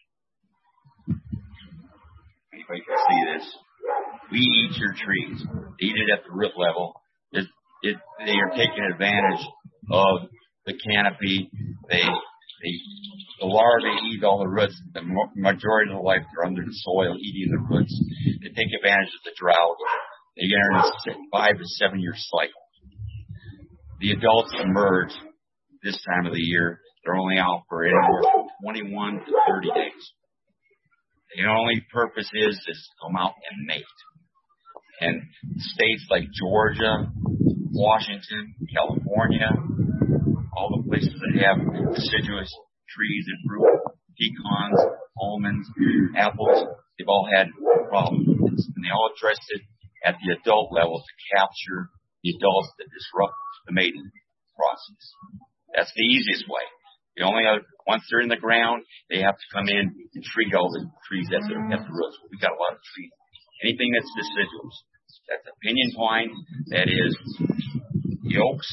Anybody can see this. We eat your trees. They eat it at the root level. They are taking advantage of the canopy. The larvae eat all the roots. The majority of the life they're under the soil, eating the roots. They take advantage of the drought. They enter a 5 to 7 year cycle. The adults emerge this time of the year. They're only out for anywhere from 21 to 30 days. The only purpose is to come out and mate. And states like Georgia, Washington, California, all the places that have deciduous trees and fruit, pecans, almonds, apples, they've all had problems with this. And they all addressed it at the adult level to capture the adults that disrupt the mating process. That's the easiest way. You only have, once they're in the ground, they have to come in and treat all the trees at the roots. We've got a lot of trees. Anything that's deciduous. That's a pinyon pine. That is the oaks.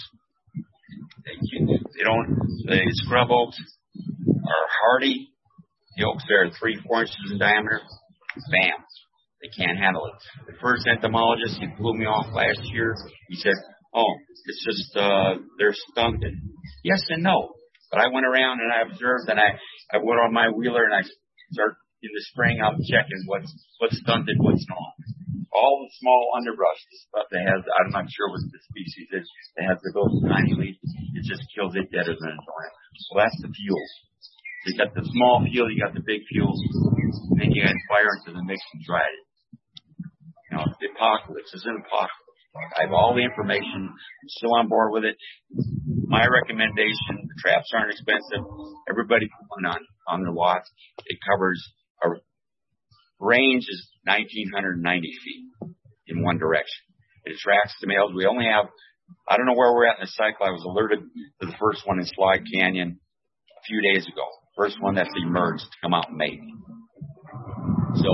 The scrub oaks are hardy. The oaks are 3-4 inches in diameter. Bam. They can't handle it. The first entomologist, he blew me off last year. He said, oh, it's just, they're stunted. Yes and no. But I went around and I observed and I went on my wheeler and I started in the spring out checking what's stunted, what's not. All the small underbrush, the stuff that has, I'm not sure what the species is, that has those tiny leaves, it just kills it deader than a doornail. So that's the fuels. So you got the small fuel, you got the big fuels, and then you add fire into the mix and dry it. You know, the apocalypse is an apocalypse. I have all the information. I'm still on board with it. My recommendation, the traps aren't expensive. Everybody put on their lots. It covers, our range is 1,990 feet in one direction. It attracts the males. We only have, I don't know where we're at in the cycle. I was alerted to the first one in Slide Canyon a few days ago. First one that's emerged to come out and mate. So,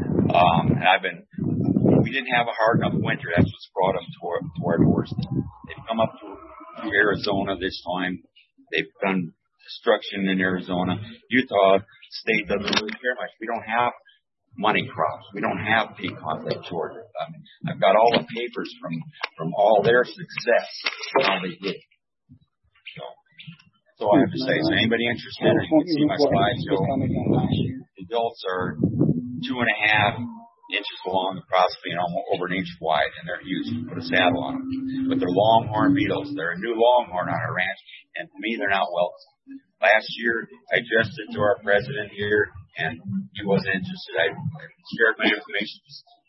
we didn't have a hard enough winter. That's what's brought them to our doors. They've come up to Arizona this time. They've done destruction in Arizona. Utah state doesn't really care much. We don't have money crops. We don't have pecan like Georgia. I've got all the papers from all their success, how they did it. So that's all I have to say. So anybody interested, you can see my slideshow. The adults are 2.5 inches long, approximately over an inch wide, and they're huge. You put a saddle on them. But they're longhorn beetles. They're a new longhorn on our ranch, and to me, they're not welcome. Last year, I addressed it to our president here, and he wasn't interested. I shared my information.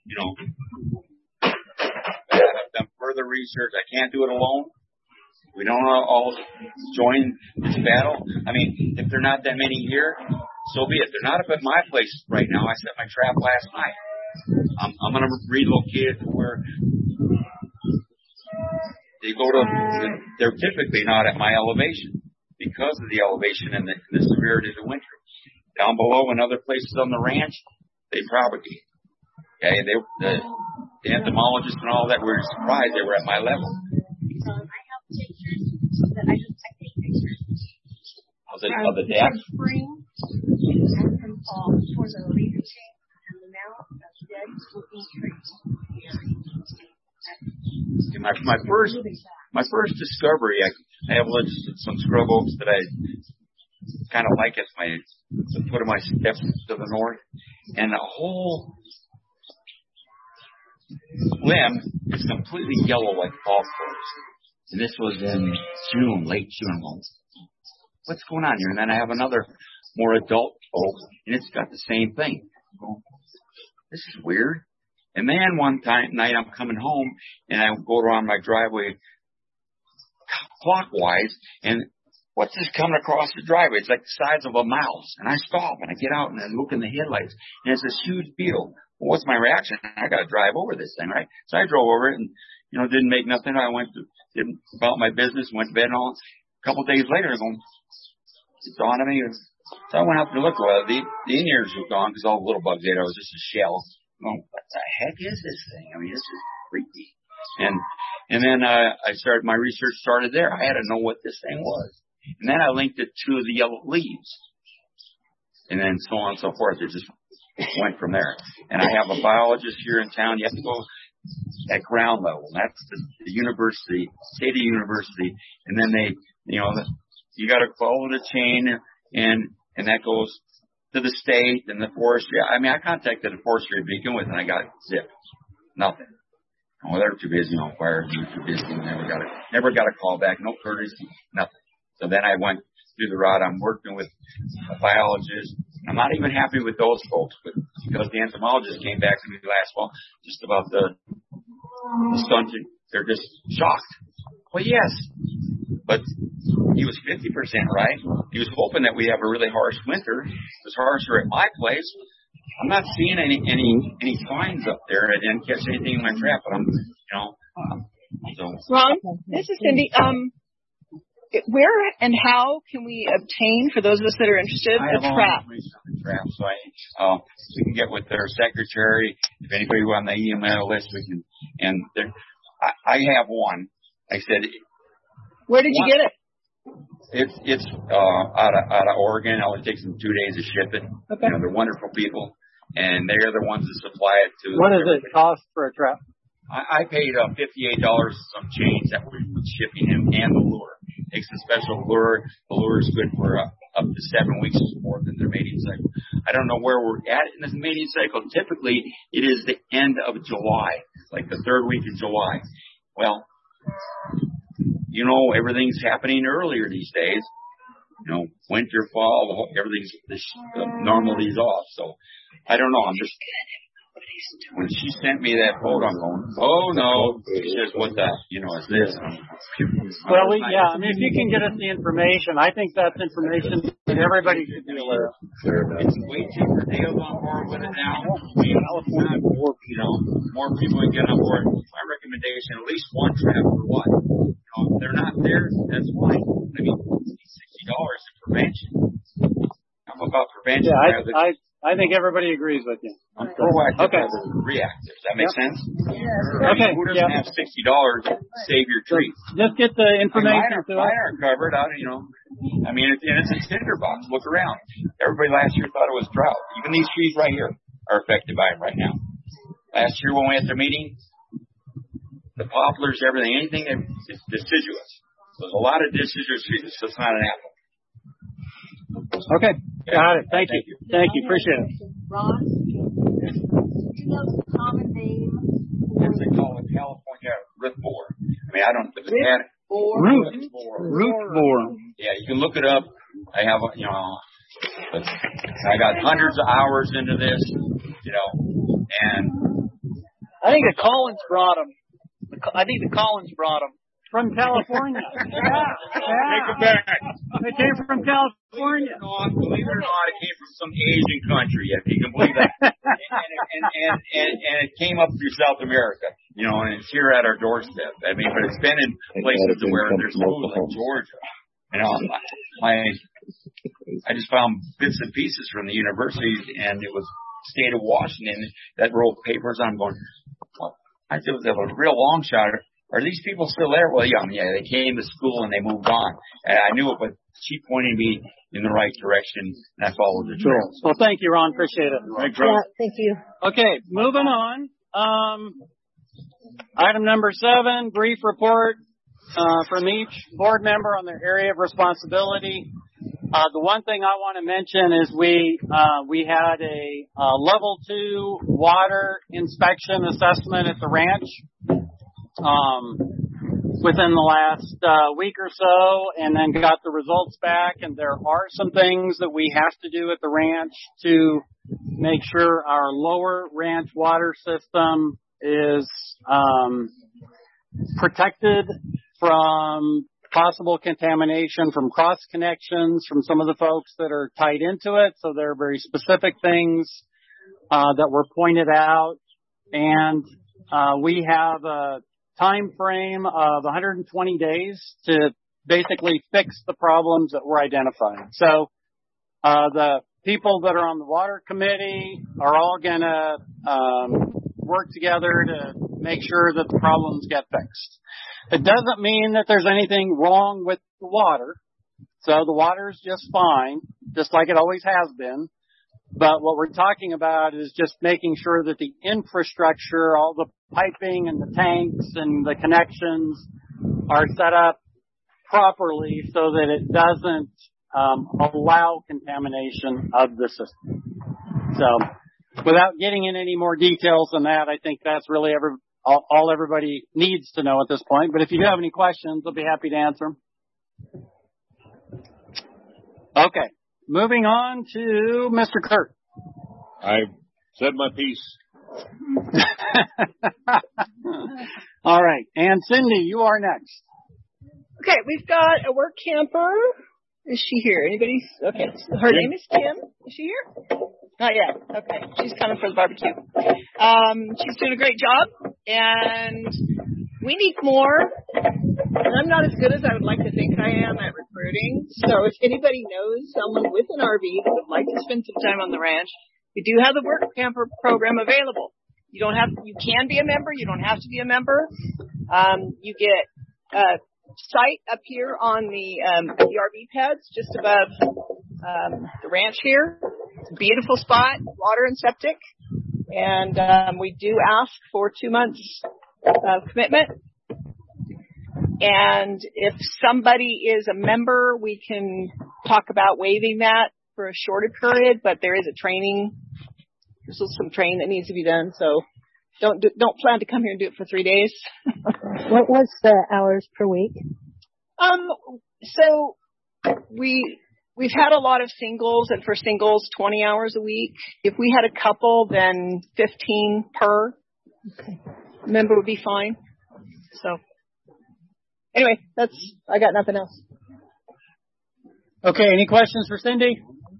I've done further research. I can't do it alone. We don't all join this battle. I mean, if they're not that many here, so be it. They're not up at my place right now. I set my trap last night. I'm going to relocate it to where they go to. They're typically not at my elevation because of the elevation and the severity of the winter. Down below in other places on the ranch, they propagate. Okay, the entomologists and all that were surprised they were at my level. I have pictures that I take pictures of the deck. Spring and from fall towards the leader chain and the mouth of dead looking trees. My first discovery, I have some scrub oaks that I kind of like as the foot of my steps to the north, and the whole limb is completely yellow like fall colors. And this was in June, late June. What's going on here? And then I have another more adult oak, and it's got the same thing. This is weird. And then one night I'm coming home, and I go around my driveway clockwise, and what's this coming across the driveway? It's like the size of a mouse. And I stop, and I get out, and I look in the headlights, and it's this huge beetle. Well, what's my reaction? I got to drive over this thing, right? So I drove over it, and, didn't make nothing. I did about my business, went to bed and all. A couple of days later, it dawned on me. So I went up to look. Well, the in-ears were gone because all the little bugs ate it. It was just a shell. What the heck is this thing? I mean, this is creepy. And then I started, my research started there. I had to know what this thing was. And then I linked it to the yellow leaves. And then so on and so forth. It just went from there. And I have a biologist here in town. You have to go at ground level. That's the university, state of university. And then you got to follow the chain, and that goes to the state and the forestry. I mean, I contacted the forestry to begin with, and I got zipped. Nothing. Oh, they're too busy on fire. They're too busy. Never got a call back. No courtesy. Nothing. So then I went through the route. I'm working with a biologist. I'm not even happy with those folks, but because the entomologist came back to me last fall just about the stunting, they're just shocked. Well, yes, but he was 50% right. He was hoping that we have a really harsh winter. It was harsher at my place. I'm not seeing any signs up there. I didn't catch anything in my trap, but Ron, this is Cindy. Where and how can we obtain, for those of us that are interested, a trap? Trap. So we can get with their secretary. If anybody on the email list, we can. And I have one. I said. Where did you get it? It's out of Oregon. It only takes them 2 days to ship it. Okay. They're wonderful people, and they're the ones that supply it to. What does it cost for a trap? I paid $58 some change that we're shipping him and the lure. Takes a special lure. The lure is good for up to 7 weeks or more than their mating cycle. I don't know where we're at in this mating cycle. Typically, it is the end of July, like the third week of July. Well, everything's happening earlier these days. Winter, fall, everything's normality's off. So I don't know. I'm just. When she sent me that photo, I'm going, oh no. She says, what the, is this? Well, if you can get us the information, I think that's information that everybody should be aware of. It's way cheaper. Dale's on board with it now. More people can get on board. My recommendation, at least one trap for what? If they're not there, that's fine. I mean, $60 in prevention. How about prevention? Yeah, I think everybody agrees with you. I'm proactive Okay. as reactive. Does that make sense? Okay. Who doesn't have $60 to save your trees? Just get the information to us. Mine are covered out, I mean, and it's a tinderbox. Look around. Everybody last year thought it was drought. Even these trees right here are affected by it right now. Last year when we had the meeting, the poplars, everything, anything that's deciduous. There's a lot of deciduous trees. So it's not an apple. Okay. Got it. Thank you. Thank you. Appreciate it. Ron, do you know the common name? As they call it, California root borer. I mean, I don't. Root borer. Yeah, you can look it up. I have, but I got hundreds of hours into this, and I think the Collins brought them. From California. Yeah. Take it back. They came from California. Believe it or not, it came from some Asian country, if you can believe that. and it came up through South America, and it's here at our doorstep. I mean, but it's been in places where there's food like Georgia. I just found bits and pieces from the universities, and it was state of Washington that rolled papers. I'm going, what? I said, it was a real long shot. Are these people still there? Well, yeah, they came to school and they moved on. And I knew it, but she pointed me in the right direction, and I followed the trail. Well, thank you, Ron. Appreciate it. Thanks, Ron. Yeah, thank you. Okay, moving on. Item number 7, brief report from each board member on their area of responsibility. The one thing I want to mention is we had a level 2 water inspection assessment at the ranch within the last week or so, and then got the results back. And there are some things that we have to do at the ranch to make sure our lower ranch water system is protected from possible contamination from cross connections from some of the folks that are tied into it. So there are very specific things that were pointed out, and we have a time frame of 120 days to basically fix the problems that were identified. So the people that are on the water committee are all going to work together to make sure that the problems get fixed. It doesn't mean that there's anything wrong with the water. So the water is just fine, just like it always has been. But what we're talking about is just making sure that the infrastructure, all the piping and the tanks and the connections are set up properly so that it doesn't allow contamination of the system. So without getting in any more details than that, I think that's really all everybody needs to know at this point. But if you do have any questions, I'll be happy to answer them. Okay. Moving on to Mr. Kurt. I said my piece. All right. And Cindy, you are next. Okay, we've got a work camper. Is she here? Anybody? Okay. Her name is Kim. Is she here? Not yet. Okay. She's coming for the barbecue. She's doing a great job, and we need more. And I'm not as good as I would like to think I am at recruiting. So if anybody knows someone with an RV that would like to spend some time on the ranch, we do have the work camper program available. You can be a member. You don't have to be a member. You get a site up here on the RV pads just above the ranch here. It's a beautiful spot, water and septic. And we do ask for 2 months of commitment. And if somebody is a member, we can talk about waiving that for a shorter period, but there is there's some training that needs to be done, so don't plan to come here and do it for 3 days. What was the hours per week? So we've had a lot of singles, and for singles, 20 hours a week. If we had a couple, then 15 per member would be fine. So anyway, I got nothing else. Okay, any questions for Cindy?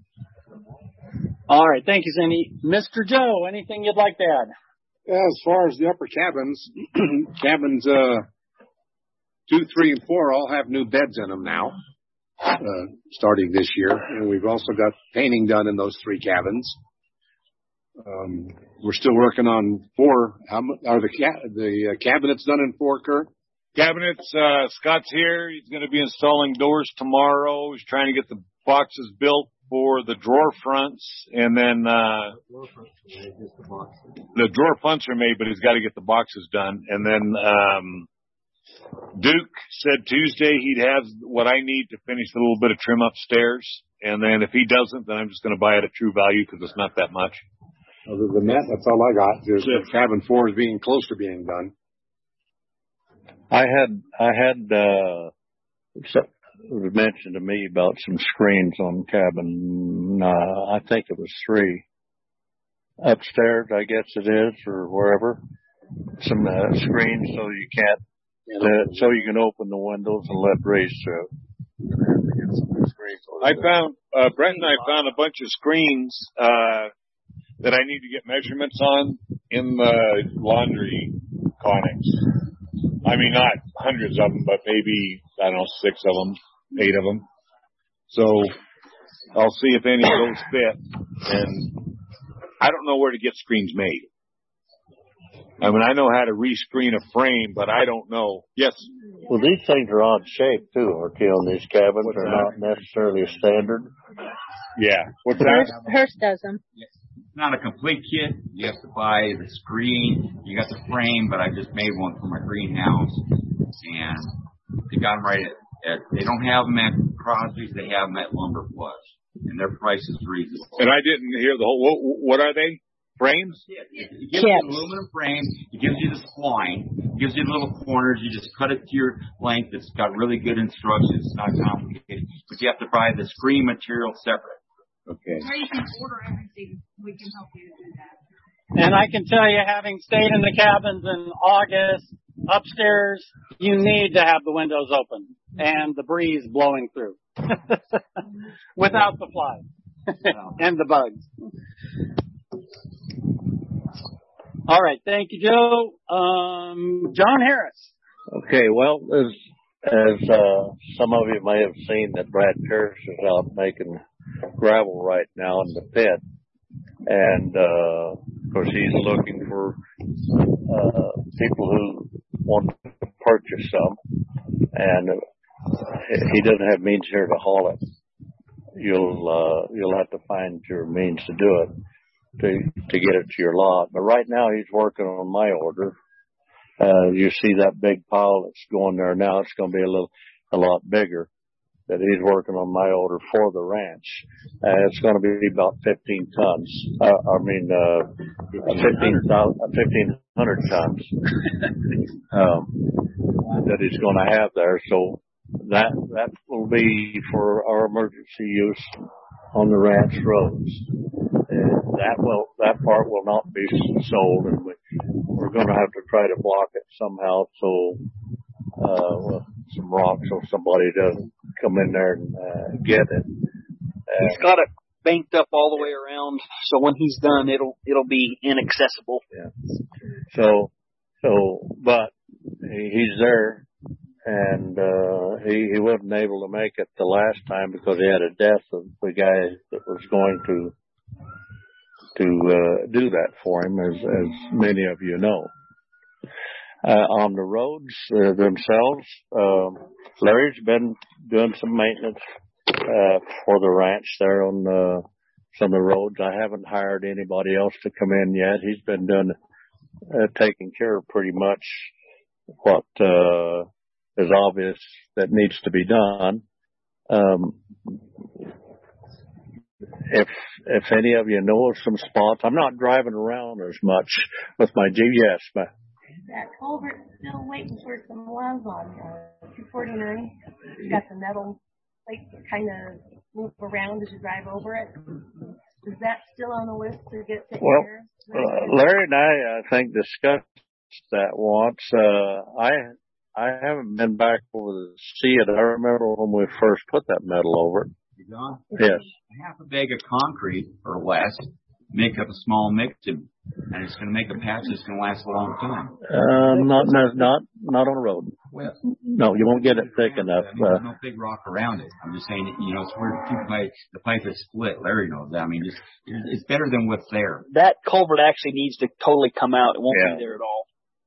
All right, thank you, Cindy. Mr. Joe, anything you'd like to add? Yeah, as far as the upper cabins, cabins 2, 3, and 4 all have new beds in them now, starting this year. And we've also got painting done in those 3 cabins. We're still working on 4. Are the cabinets done in 4, Kurt? Cabinets, Scott's here. He's going to be installing doors tomorrow. He's trying to get the boxes built for the drawer fronts, and then the drawer fronts are made, but he's got to get the boxes done. And then Duke said Tuesday he'd have what I need to finish a little bit of trim upstairs, and then if he doesn't, then I'm just going to buy it at True Value because it's not that much. Other than that, that's all I got. There's cabin 4 is being close to being done. I had it was mentioned to me about some screens on cabin. I think it was 3 upstairs, I guess it is, or wherever. Some screens so you can't, so you can open the windows and let rays through. I found Brent and I found a bunch of screens that I need to get measurements on in the laundry conics. I mean, not hundreds of them, but maybe, I don't know, 6 of them, 8 of them. So I'll see if any of those fit. And I don't know where to get screens made. I mean, I know how to rescreen a frame, but I don't know. Yes? Well, these things are odd shaped, too, aren't they, on these cabins? They're not necessarily standard. Yeah. What's that? Hearst does them. It's not a complete kit. You have to buy the screen. You got the frame, but I just made one for my greenhouse. And they got them right at they don't have them at Crosby's. They have them at Lumber Plus. And their price is reasonable. And I didn't hear the whole, what are they? Frames? Yeah, it gives you an aluminum frame. It gives you the spline. It gives you the little corners. You just cut it to your length. It's got really good instructions. It's not complicated. But you have to buy the screen material separate. Okay. Or you can order everything. We can help you do that. And I can tell you, having stayed in the cabins in August, upstairs, you need to have the windows open and the breeze blowing through without the flies and the bugs. All right. Thank you, Joe. John Harris. Okay. Well, as some of you may have seen, that Brad Pierce is out making gravel right now in the pit. And, of course, he's looking for people who want to purchase some. And he doesn't have means here to haul it. You'll have to find your means to do it, to get it to your lot. But right now he's working on my order. You see that big pile that's going there now. It's going to be a lot bigger. That he's working on my order for the ranch. It's going to be about 15 tons. 1,500 tons that he's going to have there. So that will be for our emergency use on the ranch roads. That part will not be sold, and we're going to have to try to block it somehow. So with some rocks so somebody doesn't come in there and get it. He's got it banked up all the way around, so when he's done, it'll be inaccessible. Yeah. But he's there, and he wasn't able to make it the last time because he had a death of the guy that was going to do that for him, as many of you know. On the roads themselves, Larry's been doing some maintenance for the ranch there on some of the roads. I haven't hired anybody else to come in yet. He's been taking care of pretty much what is obvious that needs to be done. If any of you know of some spots, I'm not driving around as much with my GPS, but That culvert still waiting for some love on 249. It's got the metal plate that kind of move around as you drive over it. Is that still on the list to get taken care of? Larry and I think, discussed that once. I haven't been back over to see it. I remember when we first put that metal over it. John? Yes. Half a bag of concrete or less, make up a small mix, and it's going to make a patch that's going to last a long time. Not on the road. Well, No, you won't get it thick enough. I mean, there's no big rock around it. I'm just saying, it's where the pipe is split. Larry knows that. I mean, it's better than what's there. That culvert actually needs to totally come out. It won't be there at all.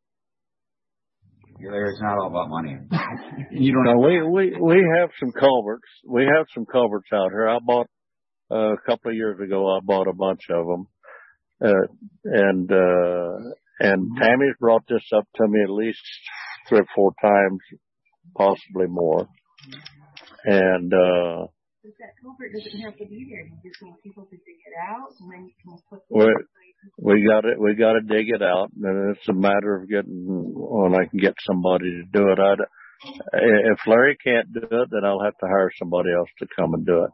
Larry, it's not all about money. You don't. No, we have some culverts. We have some culverts out here. I bought a couple of years ago. I bought a bunch of them, and Tammy's brought this up to me at least 3 or 4 times, possibly more. And that culvert doesn't have to be there. You just need people to dig it out, and then you can put we got to dig it out, and it's a matter of when I can get somebody to do it. If Larry can't do it, then I'll have to hire somebody else to come and do it.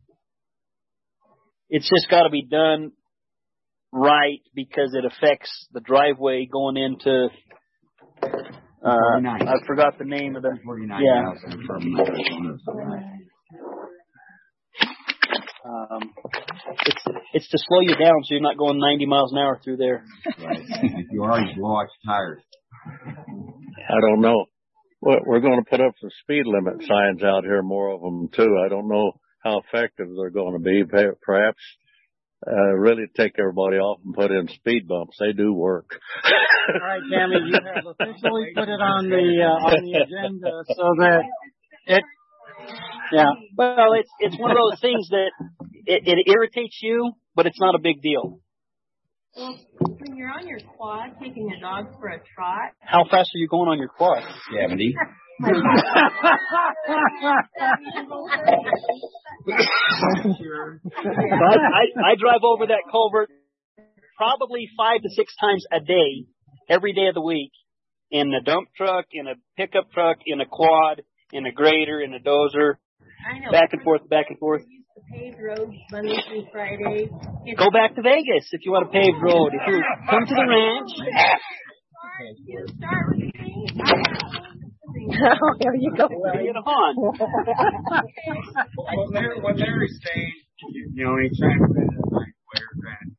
It's just got to be done right because it affects the driveway going into. I forgot the name of the. 49. Yeah. It's to slow you down so you're not going 90 miles an hour through there. Right. If you are, you blow out your tires. I don't know. We're going to put up some speed limit signs out here, more of them too. I don't know how effective they're going to be. Perhaps really take everybody off and put in speed bumps. They do work. All right, Tammy, you have officially put it on the agenda so that it. Yeah. Well, it's one of those things that it irritates you, but it's not a big deal. Well, when you're on your quad taking your dog for a trot. How fast are you going on your quad? 70. I drive over that culvert probably 5 to 6 times a day, every day of the week, in a dump truck, in a pickup truck, in a quad, in a grader, in a dozer. I know. Back and forth, back and forth. We used to pave roads Monday through Friday. Go back to Vegas if you want a paved road. If you come to the ranch. You start with me. Oh, there you go. Bring it on. What Larry's saying, he's trying to fit a nice way around.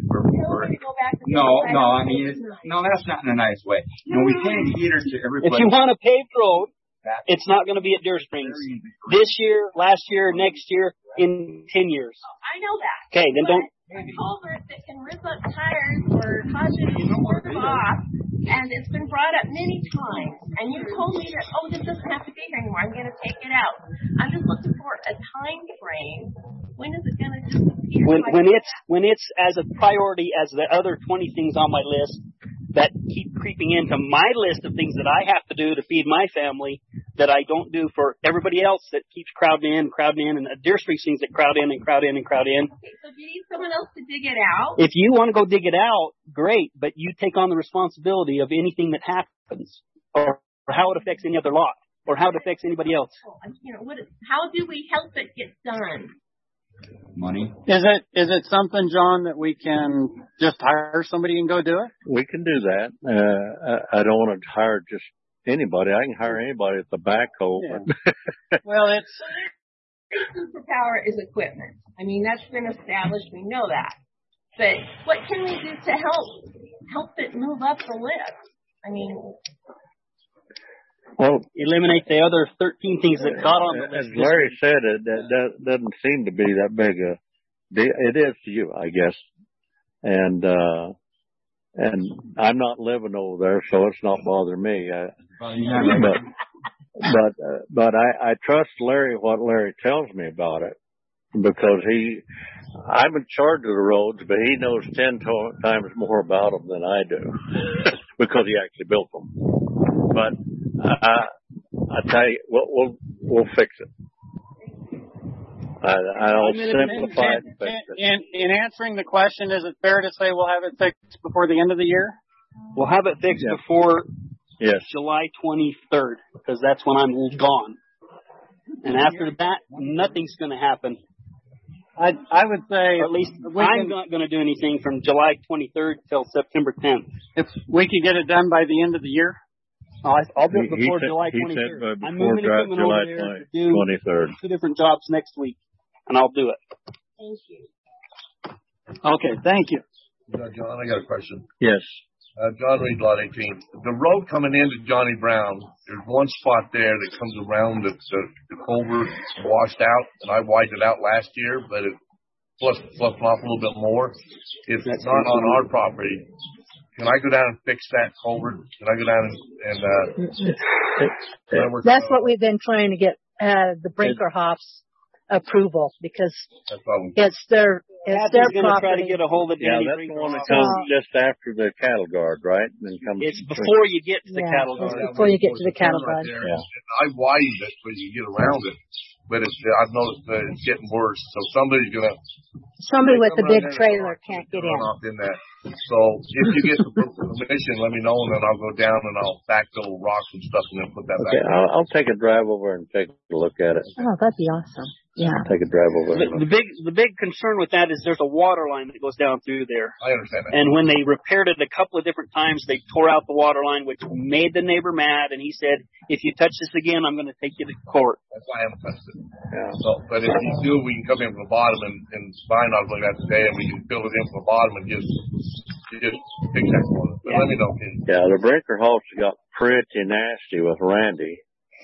No, I mean, that's not in a nice way. We can't cater to everybody. If you want a paved road, it's not going to be at Deer Springs. This year, last year, next year, in 10 years. I know that. Okay, then don't. A culvert that can rip up tires or cause you to swerve off, and it's been brought up many times. And you told me that, this doesn't have to be here anymore. I'm going to take it out. I'm just looking for a time frame. When is it going to disappear? When it's as a priority as the other 20 things on my list that keep creeping into my list of things that I have to do to feed my family that I don't do for everybody else that keeps crowding in, and Deer Springs things that crowd in and crowd in and crowd in. Okay, so do you need someone else to dig it out? If you want to go dig it out, great, but you take on the responsibility of anything that happens or how it affects any other lot or how it affects anybody else. How do we help it get done? Money. Is it something, John, that we can just hire somebody and go do it? We can do that. I don't want to hire just anybody. I can hire anybody at the backhoe. Yeah. Well, it's superpower is equipment. I mean, that's been established. We know that. But what can we do to help it move up the list? I mean, well, eliminate the other 13 things that got on the list. As Larry said, that doesn't seem to be that big a deal. It is to you, I guess. And I'm not living over there, so it's not bothering me. But I trust Larry, what Larry tells me about it, because I'm in charge of the roads, but he knows 10 times more about them than I do, because he actually built them. But I tell you, we'll fix it. I'll simplify it and fix it. In answering the question, is it fair to say we'll have it fixed before the end of the year? We'll have it fixed before July 23rd, because that's when I'm gone. And after that, nothing's going to happen. I would say, or at least I'm not going to do anything from July 23rd till September 10th. If we could get it done by the end of the year. I'll do it before July 23rd. I'm moving equipment over there to do 23rd. 2 different jobs next week, and I'll do it. Thank you. Okay, thank you. John, I got a question. Yes. John Reed, Lot 18. The road coming into Johnny Brown, there's one spot there that comes around the culvert washed out, and I widened it out last year, but it fluffed off a little bit more. It's not on our property. Can I go down and fix that culvert? Can I go down and That's what we've been trying to get the Brinkerhoff's approval, because it's their property. Try to get a hold of Danny. Yeah, that's the one that comes just after the cattle guard, right? And then comes. It's before you get to the cattle guard. Before you get to the cattle guard. Yeah. I widened it so you get around it, but I've noticed that it's getting worse. So somebody with a big trailer can't get in. That. So if you get the permission, let me know, and then I'll go down and I'll backfill rocks and stuff, and then put that back. Okay, I'll take a drive over and take a look at it. Oh, that'd be awesome. Yeah. Take a drive over. The big concern with that is there's a water line that goes down through there. I understand that. And when they repaired it a couple of different times, they tore out the water line, which made the neighbor mad. And he said, "If you touch this again, I'm going to take you to court." That's why I haven't touched it. Yeah. So, but if you do, we can come in from the bottom and find out like that today, and we can fill it in from the bottom and just fix that corner. But let me know, Kenny. Yeah, the Brinkerhoffs got pretty nasty with Randy.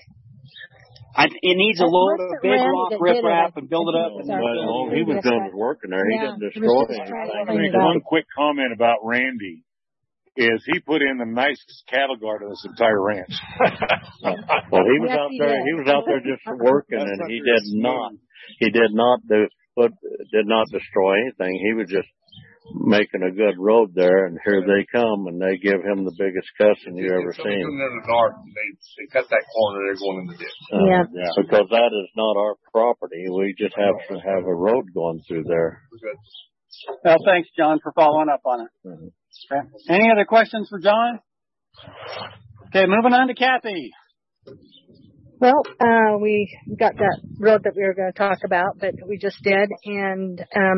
It needs a load of big rock riprap and build it up. Well, he was doing his work in there. He didn't destroy it. One quick comment about Randy is he put in the nicest cattle guard of this entire ranch. Well, he was out there. He was out there just working, and he did not destroy anything. He was just making a good road there, and here they come, and they give him the biggest cussing you ever seen. In the dark, they cut that corner. They're going in the ditch. Yeah, because that is not our property. We just have to have a road going through there. Well, thanks, John, for following up on it. Mm-hmm. Okay. Any other questions for John? Okay, moving on to Kathy. Well, we got that road that we were going to talk about, but we just did, and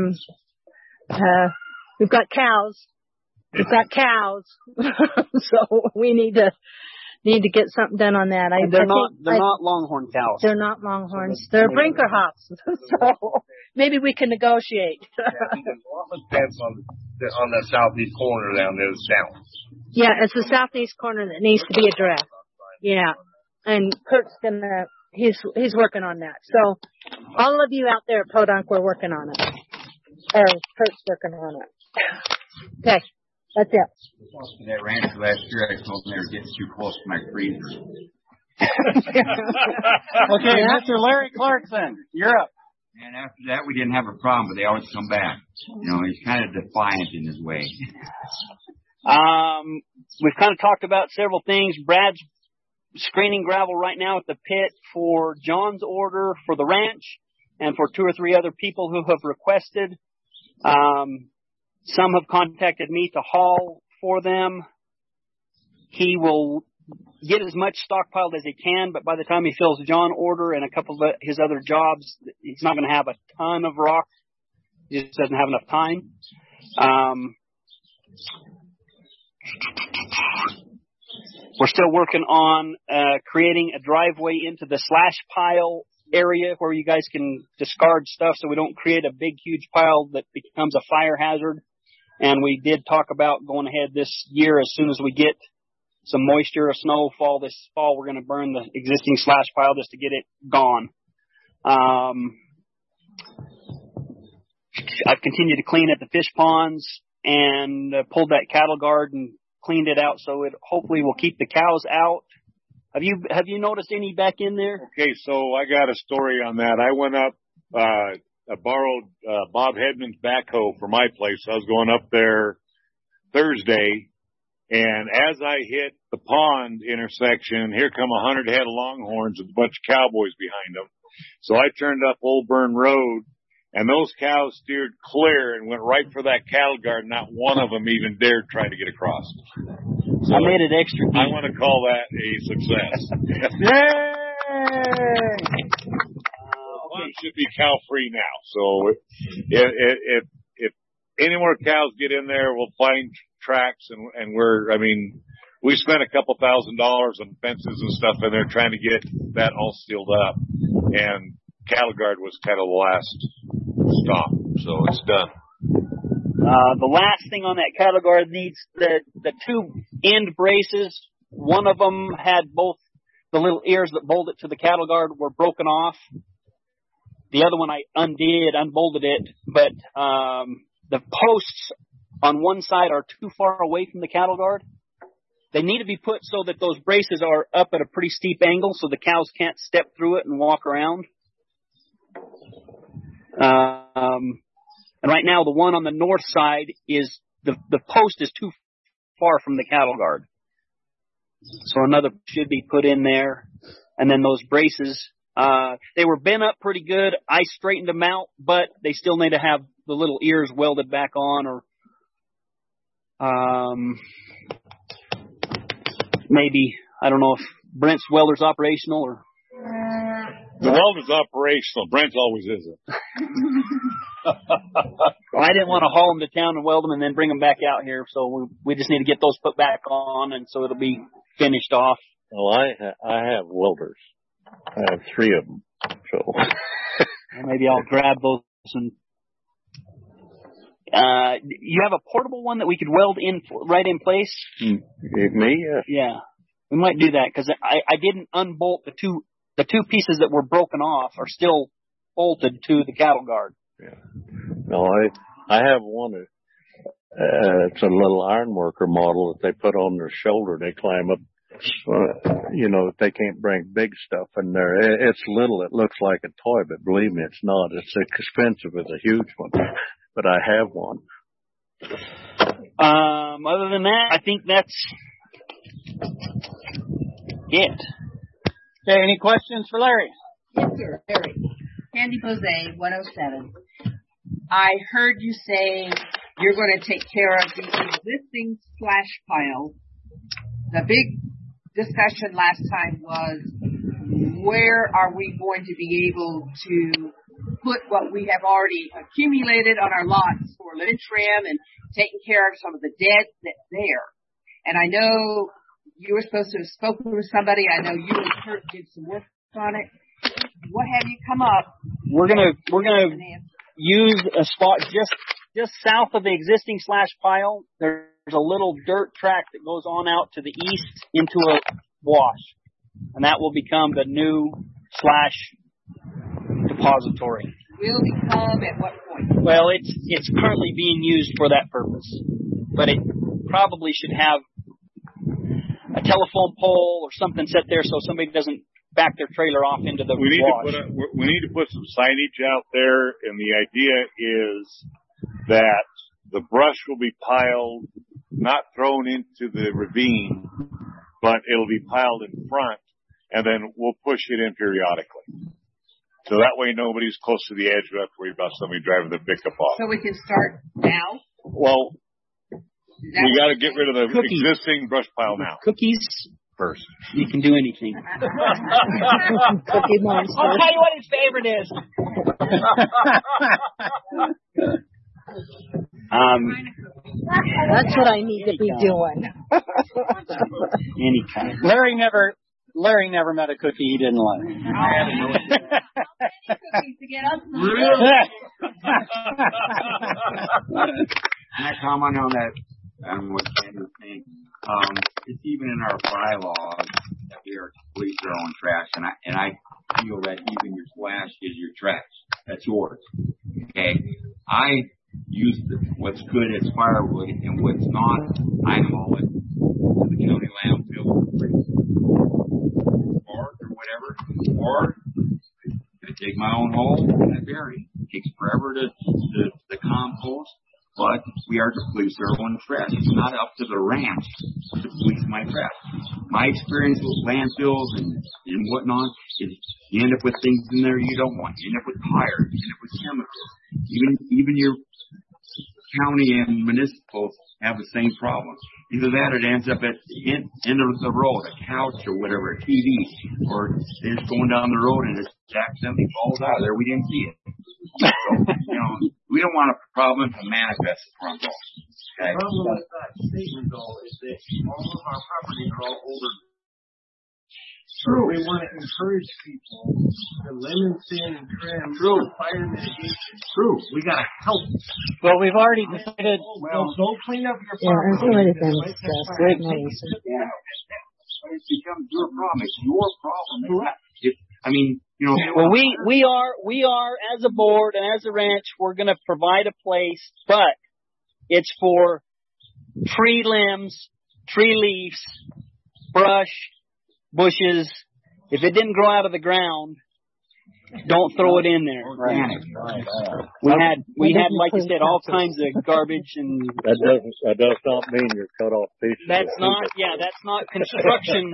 we've got cows. We've got cows, so we need to get something done on that. They're not Longhorn cows. They're not Longhorns. They're Brinkerhoffs. So maybe we can negotiate. Fence on that southeast corner down there is down. Yeah, it's the southeast corner that needs to be addressed. Yeah, and Kurt's he's working on that. So all of you out there at Podunk, we're working on it. Kurt's working on it. Okay, that's it. That ranch last year, I told them they were getting too close to my freezer. Okay, Mr. Larry Clarkson, you're up. And after that, we didn't have a problem, but they always come back. You know, he's kind of defiant in his way. We've kind of talked about several things. Brad's screening gravel right now at the pit for John's order for the ranch and for 2 or 3 other people who have requested. Some have contacted me to haul for them. He will get as much stockpiled as he can, but by the time he fills John order and a couple of his other jobs, he's not going to have a ton of rock. He just doesn't have enough time. We're still working on creating a driveway into the slash pile area where you guys can discard stuff so we don't create a big, huge pile that becomes a fire hazard. And we did talk about going ahead this year as soon as we get some moisture or snowfall this fall, we're going to burn the existing slash pile just to get it gone. I've continued to clean at the fish ponds and pulled that cattle guard and cleaned it out so it hopefully will keep the cows out. Have you noticed any back in there? Okay, so I got a story on that. I went up, I borrowed Bob Hedman's backhoe for my place. I was going up there Thursday, and as I hit the pond intersection, here come 100 head of longhorns with a bunch of cowboys behind them. So I turned up Old Burn Road, and those cows steered clear and went right for that cattle guard. Not one of them even dared try to get across. So I made it extra deep. I want to call that a success. Yay! One should be cow free now. So if any more cows get in there, we'll find tracks and we spent a couple $1,000 on fences and stuff in there trying to get that all sealed up, and cattle guard was kind of the last stop, so it's done. The last thing on that cattle guard needs the two end braces. One of them had both the little ears that bolted to the cattle guard were broken off. The other one I unbolted it, but the posts on one side are too far away from the cattle guard. They need to be put so that those braces are up at a pretty steep angle so the cows can't step through it and walk around. And right now the one on the north side is the post is too far from the cattle guard. So another should be put in there. And then those braces, they were bent up pretty good. I straightened them out, but they still need to have the little ears welded back on, or maybe, I don't know if Brent's welder's operational or. The welder's operational. Brent always isn't. Well, I didn't want to haul them to town and weld them and then bring them back out here, so we just need to get those put back on, and so it'll be finished off. Well, I have welders. I have 3 of them. So maybe I'll grab those. And you have a portable one that we could weld in right in place? Me? Yeah. Yeah, we might do that because I didn't unbolt the two pieces that were broken off are still bolted to the cattle guard. Yeah. No, I have one. It's a little ironworker model that they put on their shoulder. They climb up. They can't bring big stuff in there. It's little. It looks like a toy, but believe me, it's not. It's expensive. It's a huge one, but I have one. Other than that, I think that's it. Okay, any questions for Larry? Yes, sir. Larry. Candy Jose, 107. I heard you say you're going to take care of the existing splash pile. The big discussion last time was where are we going to be able to put what we have already accumulated on our lots for limit trim and taking care of some of the dead that's there. And I know you were supposed to have spoken with somebody. I know you and Kurt did some work on it. What have you come up? We're gonna use a spot just south of the existing slash pile. There's a little dirt track that goes on out to the east into a wash, and that will become the new slash depository. Will become at what point? Well, it's currently being used for that purpose, but it probably should have a telephone pole or something set there so somebody doesn't back their trailer off into the wash. We need to put some signage out there, and the idea is that the brush will be piled, not thrown into the ravine, but it'll be piled in front, and then we'll push it in periodically. So that way nobody's close to the edge. We don't have to worry about somebody driving the pickup off. So we can start now? Well, we got to get rid of the existing brush pile now. Cookies first. You can do anything. Cookie Monster. I'll tell you what his favorite is. That's what I need to be doing. Any kind. Larry never met a cookie he didn't like. Can I comment on that? What Ken was saying. It's even in our bylaws that we are to police our own trash, and I feel that even your slash is your trash. That's yours. Okay. I use what's good as firewood, and what's not, I haul it to the county landfill or whatever, or I dig my own hole and I bury. It takes forever to compost. But we are to police our own trash. It's not up to the ranch to police my trash. My experience with landfills and whatnot is you end up with things in there you don't want. You end up with tires. You end up with chemicals. Even your county and municipals have the same problem. Either that or it ends up at the end of the road, a couch or whatever, a TV, or it's going down the road and it accidentally falls out of there. We didn't see it. So, we don't want a problem to manifest from those. Okay? The problem with that statement, though, is that all of our properties are all older. True. We want to encourage people to lemon thin and trim for fire mitigation. True. We got to help. Well, we've already decided. Well, don't clean up your Yeah, there's already been property. discussed. Yeah. But it becomes your problem. It's your problem. Correct. I mean, you know. Well, we are as a board and as a ranch, we're going to provide a place, but it's for tree limbs, tree leaves, brush, bushes. If it didn't grow out of the ground, don't throw it in there. Organic. We had, like you said, all kinds of garbage and. That does not mean you're cut off pieces. That's not construction.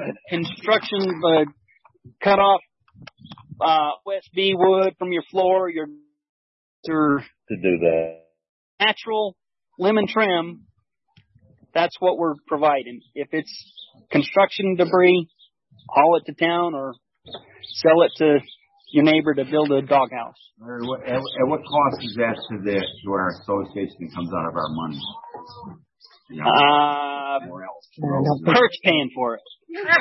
Cut off OSB wood from your floor. To do that. Natural lemon trim. That's what we're providing. If it's construction debris, haul it to town or sell it to your neighbor to build a doghouse. At what cost is that to our association that comes out of our money? Kurt's paying for it.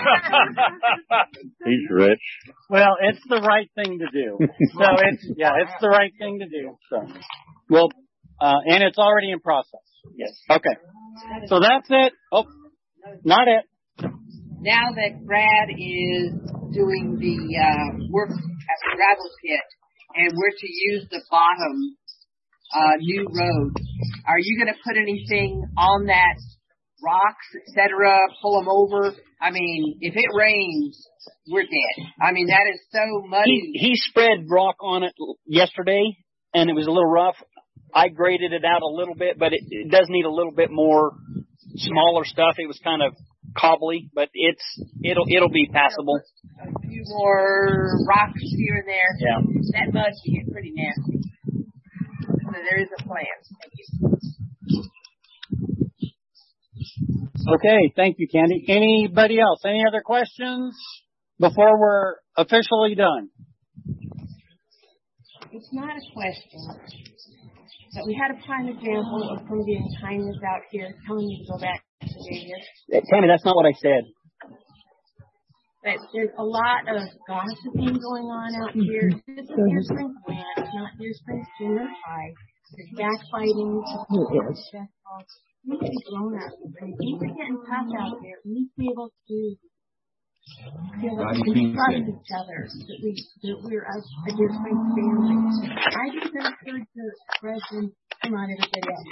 He's rich. Well, it's the right thing to do. So it's the right thing to do. So, well, and it's already in process. Yes. Okay. So that's it. Oh, not it. Now that Brad is doing the work at the gravel pit, and we're to use the bottom new road, are you going to put anything on that, rocks, etc., pull them over? I mean, if it rains, we're dead. I mean, that is so muddy. He spread rock on it yesterday, and it was a little rough. I graded it out a little bit, but it does need a little bit more smaller stuff. It was kind of cobbly, but it'll be passable. A few more rocks here and there. Yeah. That mud can get pretty nasty. So there is a plan. Thank you. Okay, thank you, Candy. Anybody else? Any other questions before we're officially done? It's not a question, but we had a prime example of somebody in kindness out here telling you to go back to Vegas. Tammy, that's not what I said. But there's a lot of gossiping going on out here. This is Deer Springs Ranch, not Deer Springs Junior High. There's backbiting. We need to be grown up. And things are getting tough out there. We need to be able to feel like we can trust each other. That we're a Deer Springs family. I just encourage the president, come on, everybody else.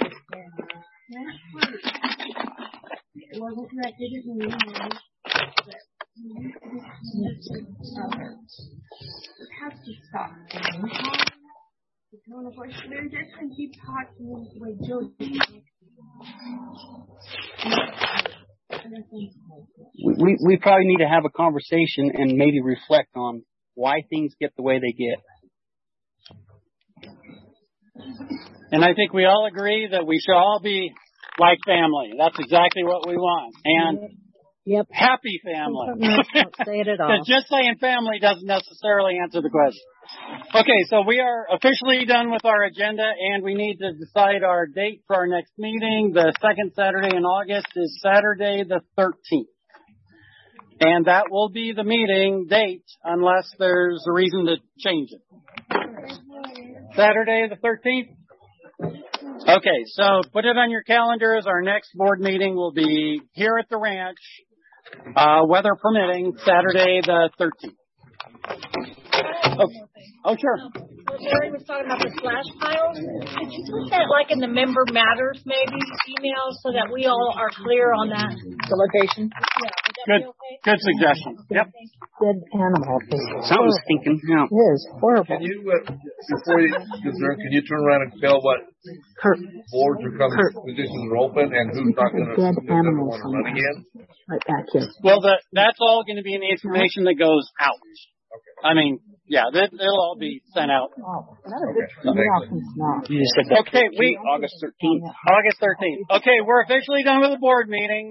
It wasn't correct. It didn't mean wrong. But we need to be connected to each other. It has to stop. Of course, we're just going to keep talking the way Joe did. We probably need to have a conversation and maybe reflect on why things get the way they get. And I think we all agree that we should all be like family. That's exactly what we want. And happy family. Don't say it at all. Because just saying family doesn't necessarily answer the question. Okay, so we are officially done with our agenda, and we need to decide our date for our next meeting. The second Saturday in August is Saturday the 13th. And that will be the meeting date unless there's a reason to change it. Saturday the 13th? Okay, so put it on your calendars. Our next board meeting will be here at the ranch, weather permitting, Saturday the 13th. Oh, sure. Jerry was talking about the slash piles. Could you put that like in the member matters maybe email so that we all are clear on that? The location? Yeah. Good suggestion. Yep. Dead animal. I was thinking, yeah. It is horrible. Can you, can you turn around and tell what boards are coming, positions are open, and who's not going to run again? Right back here. Well, that's all going to be in the information that goes out. Okay. I mean, yeah, it'll all be sent out. You just said that. Okay, August 13th. August 13th. Okay, we're officially done with the board meeting.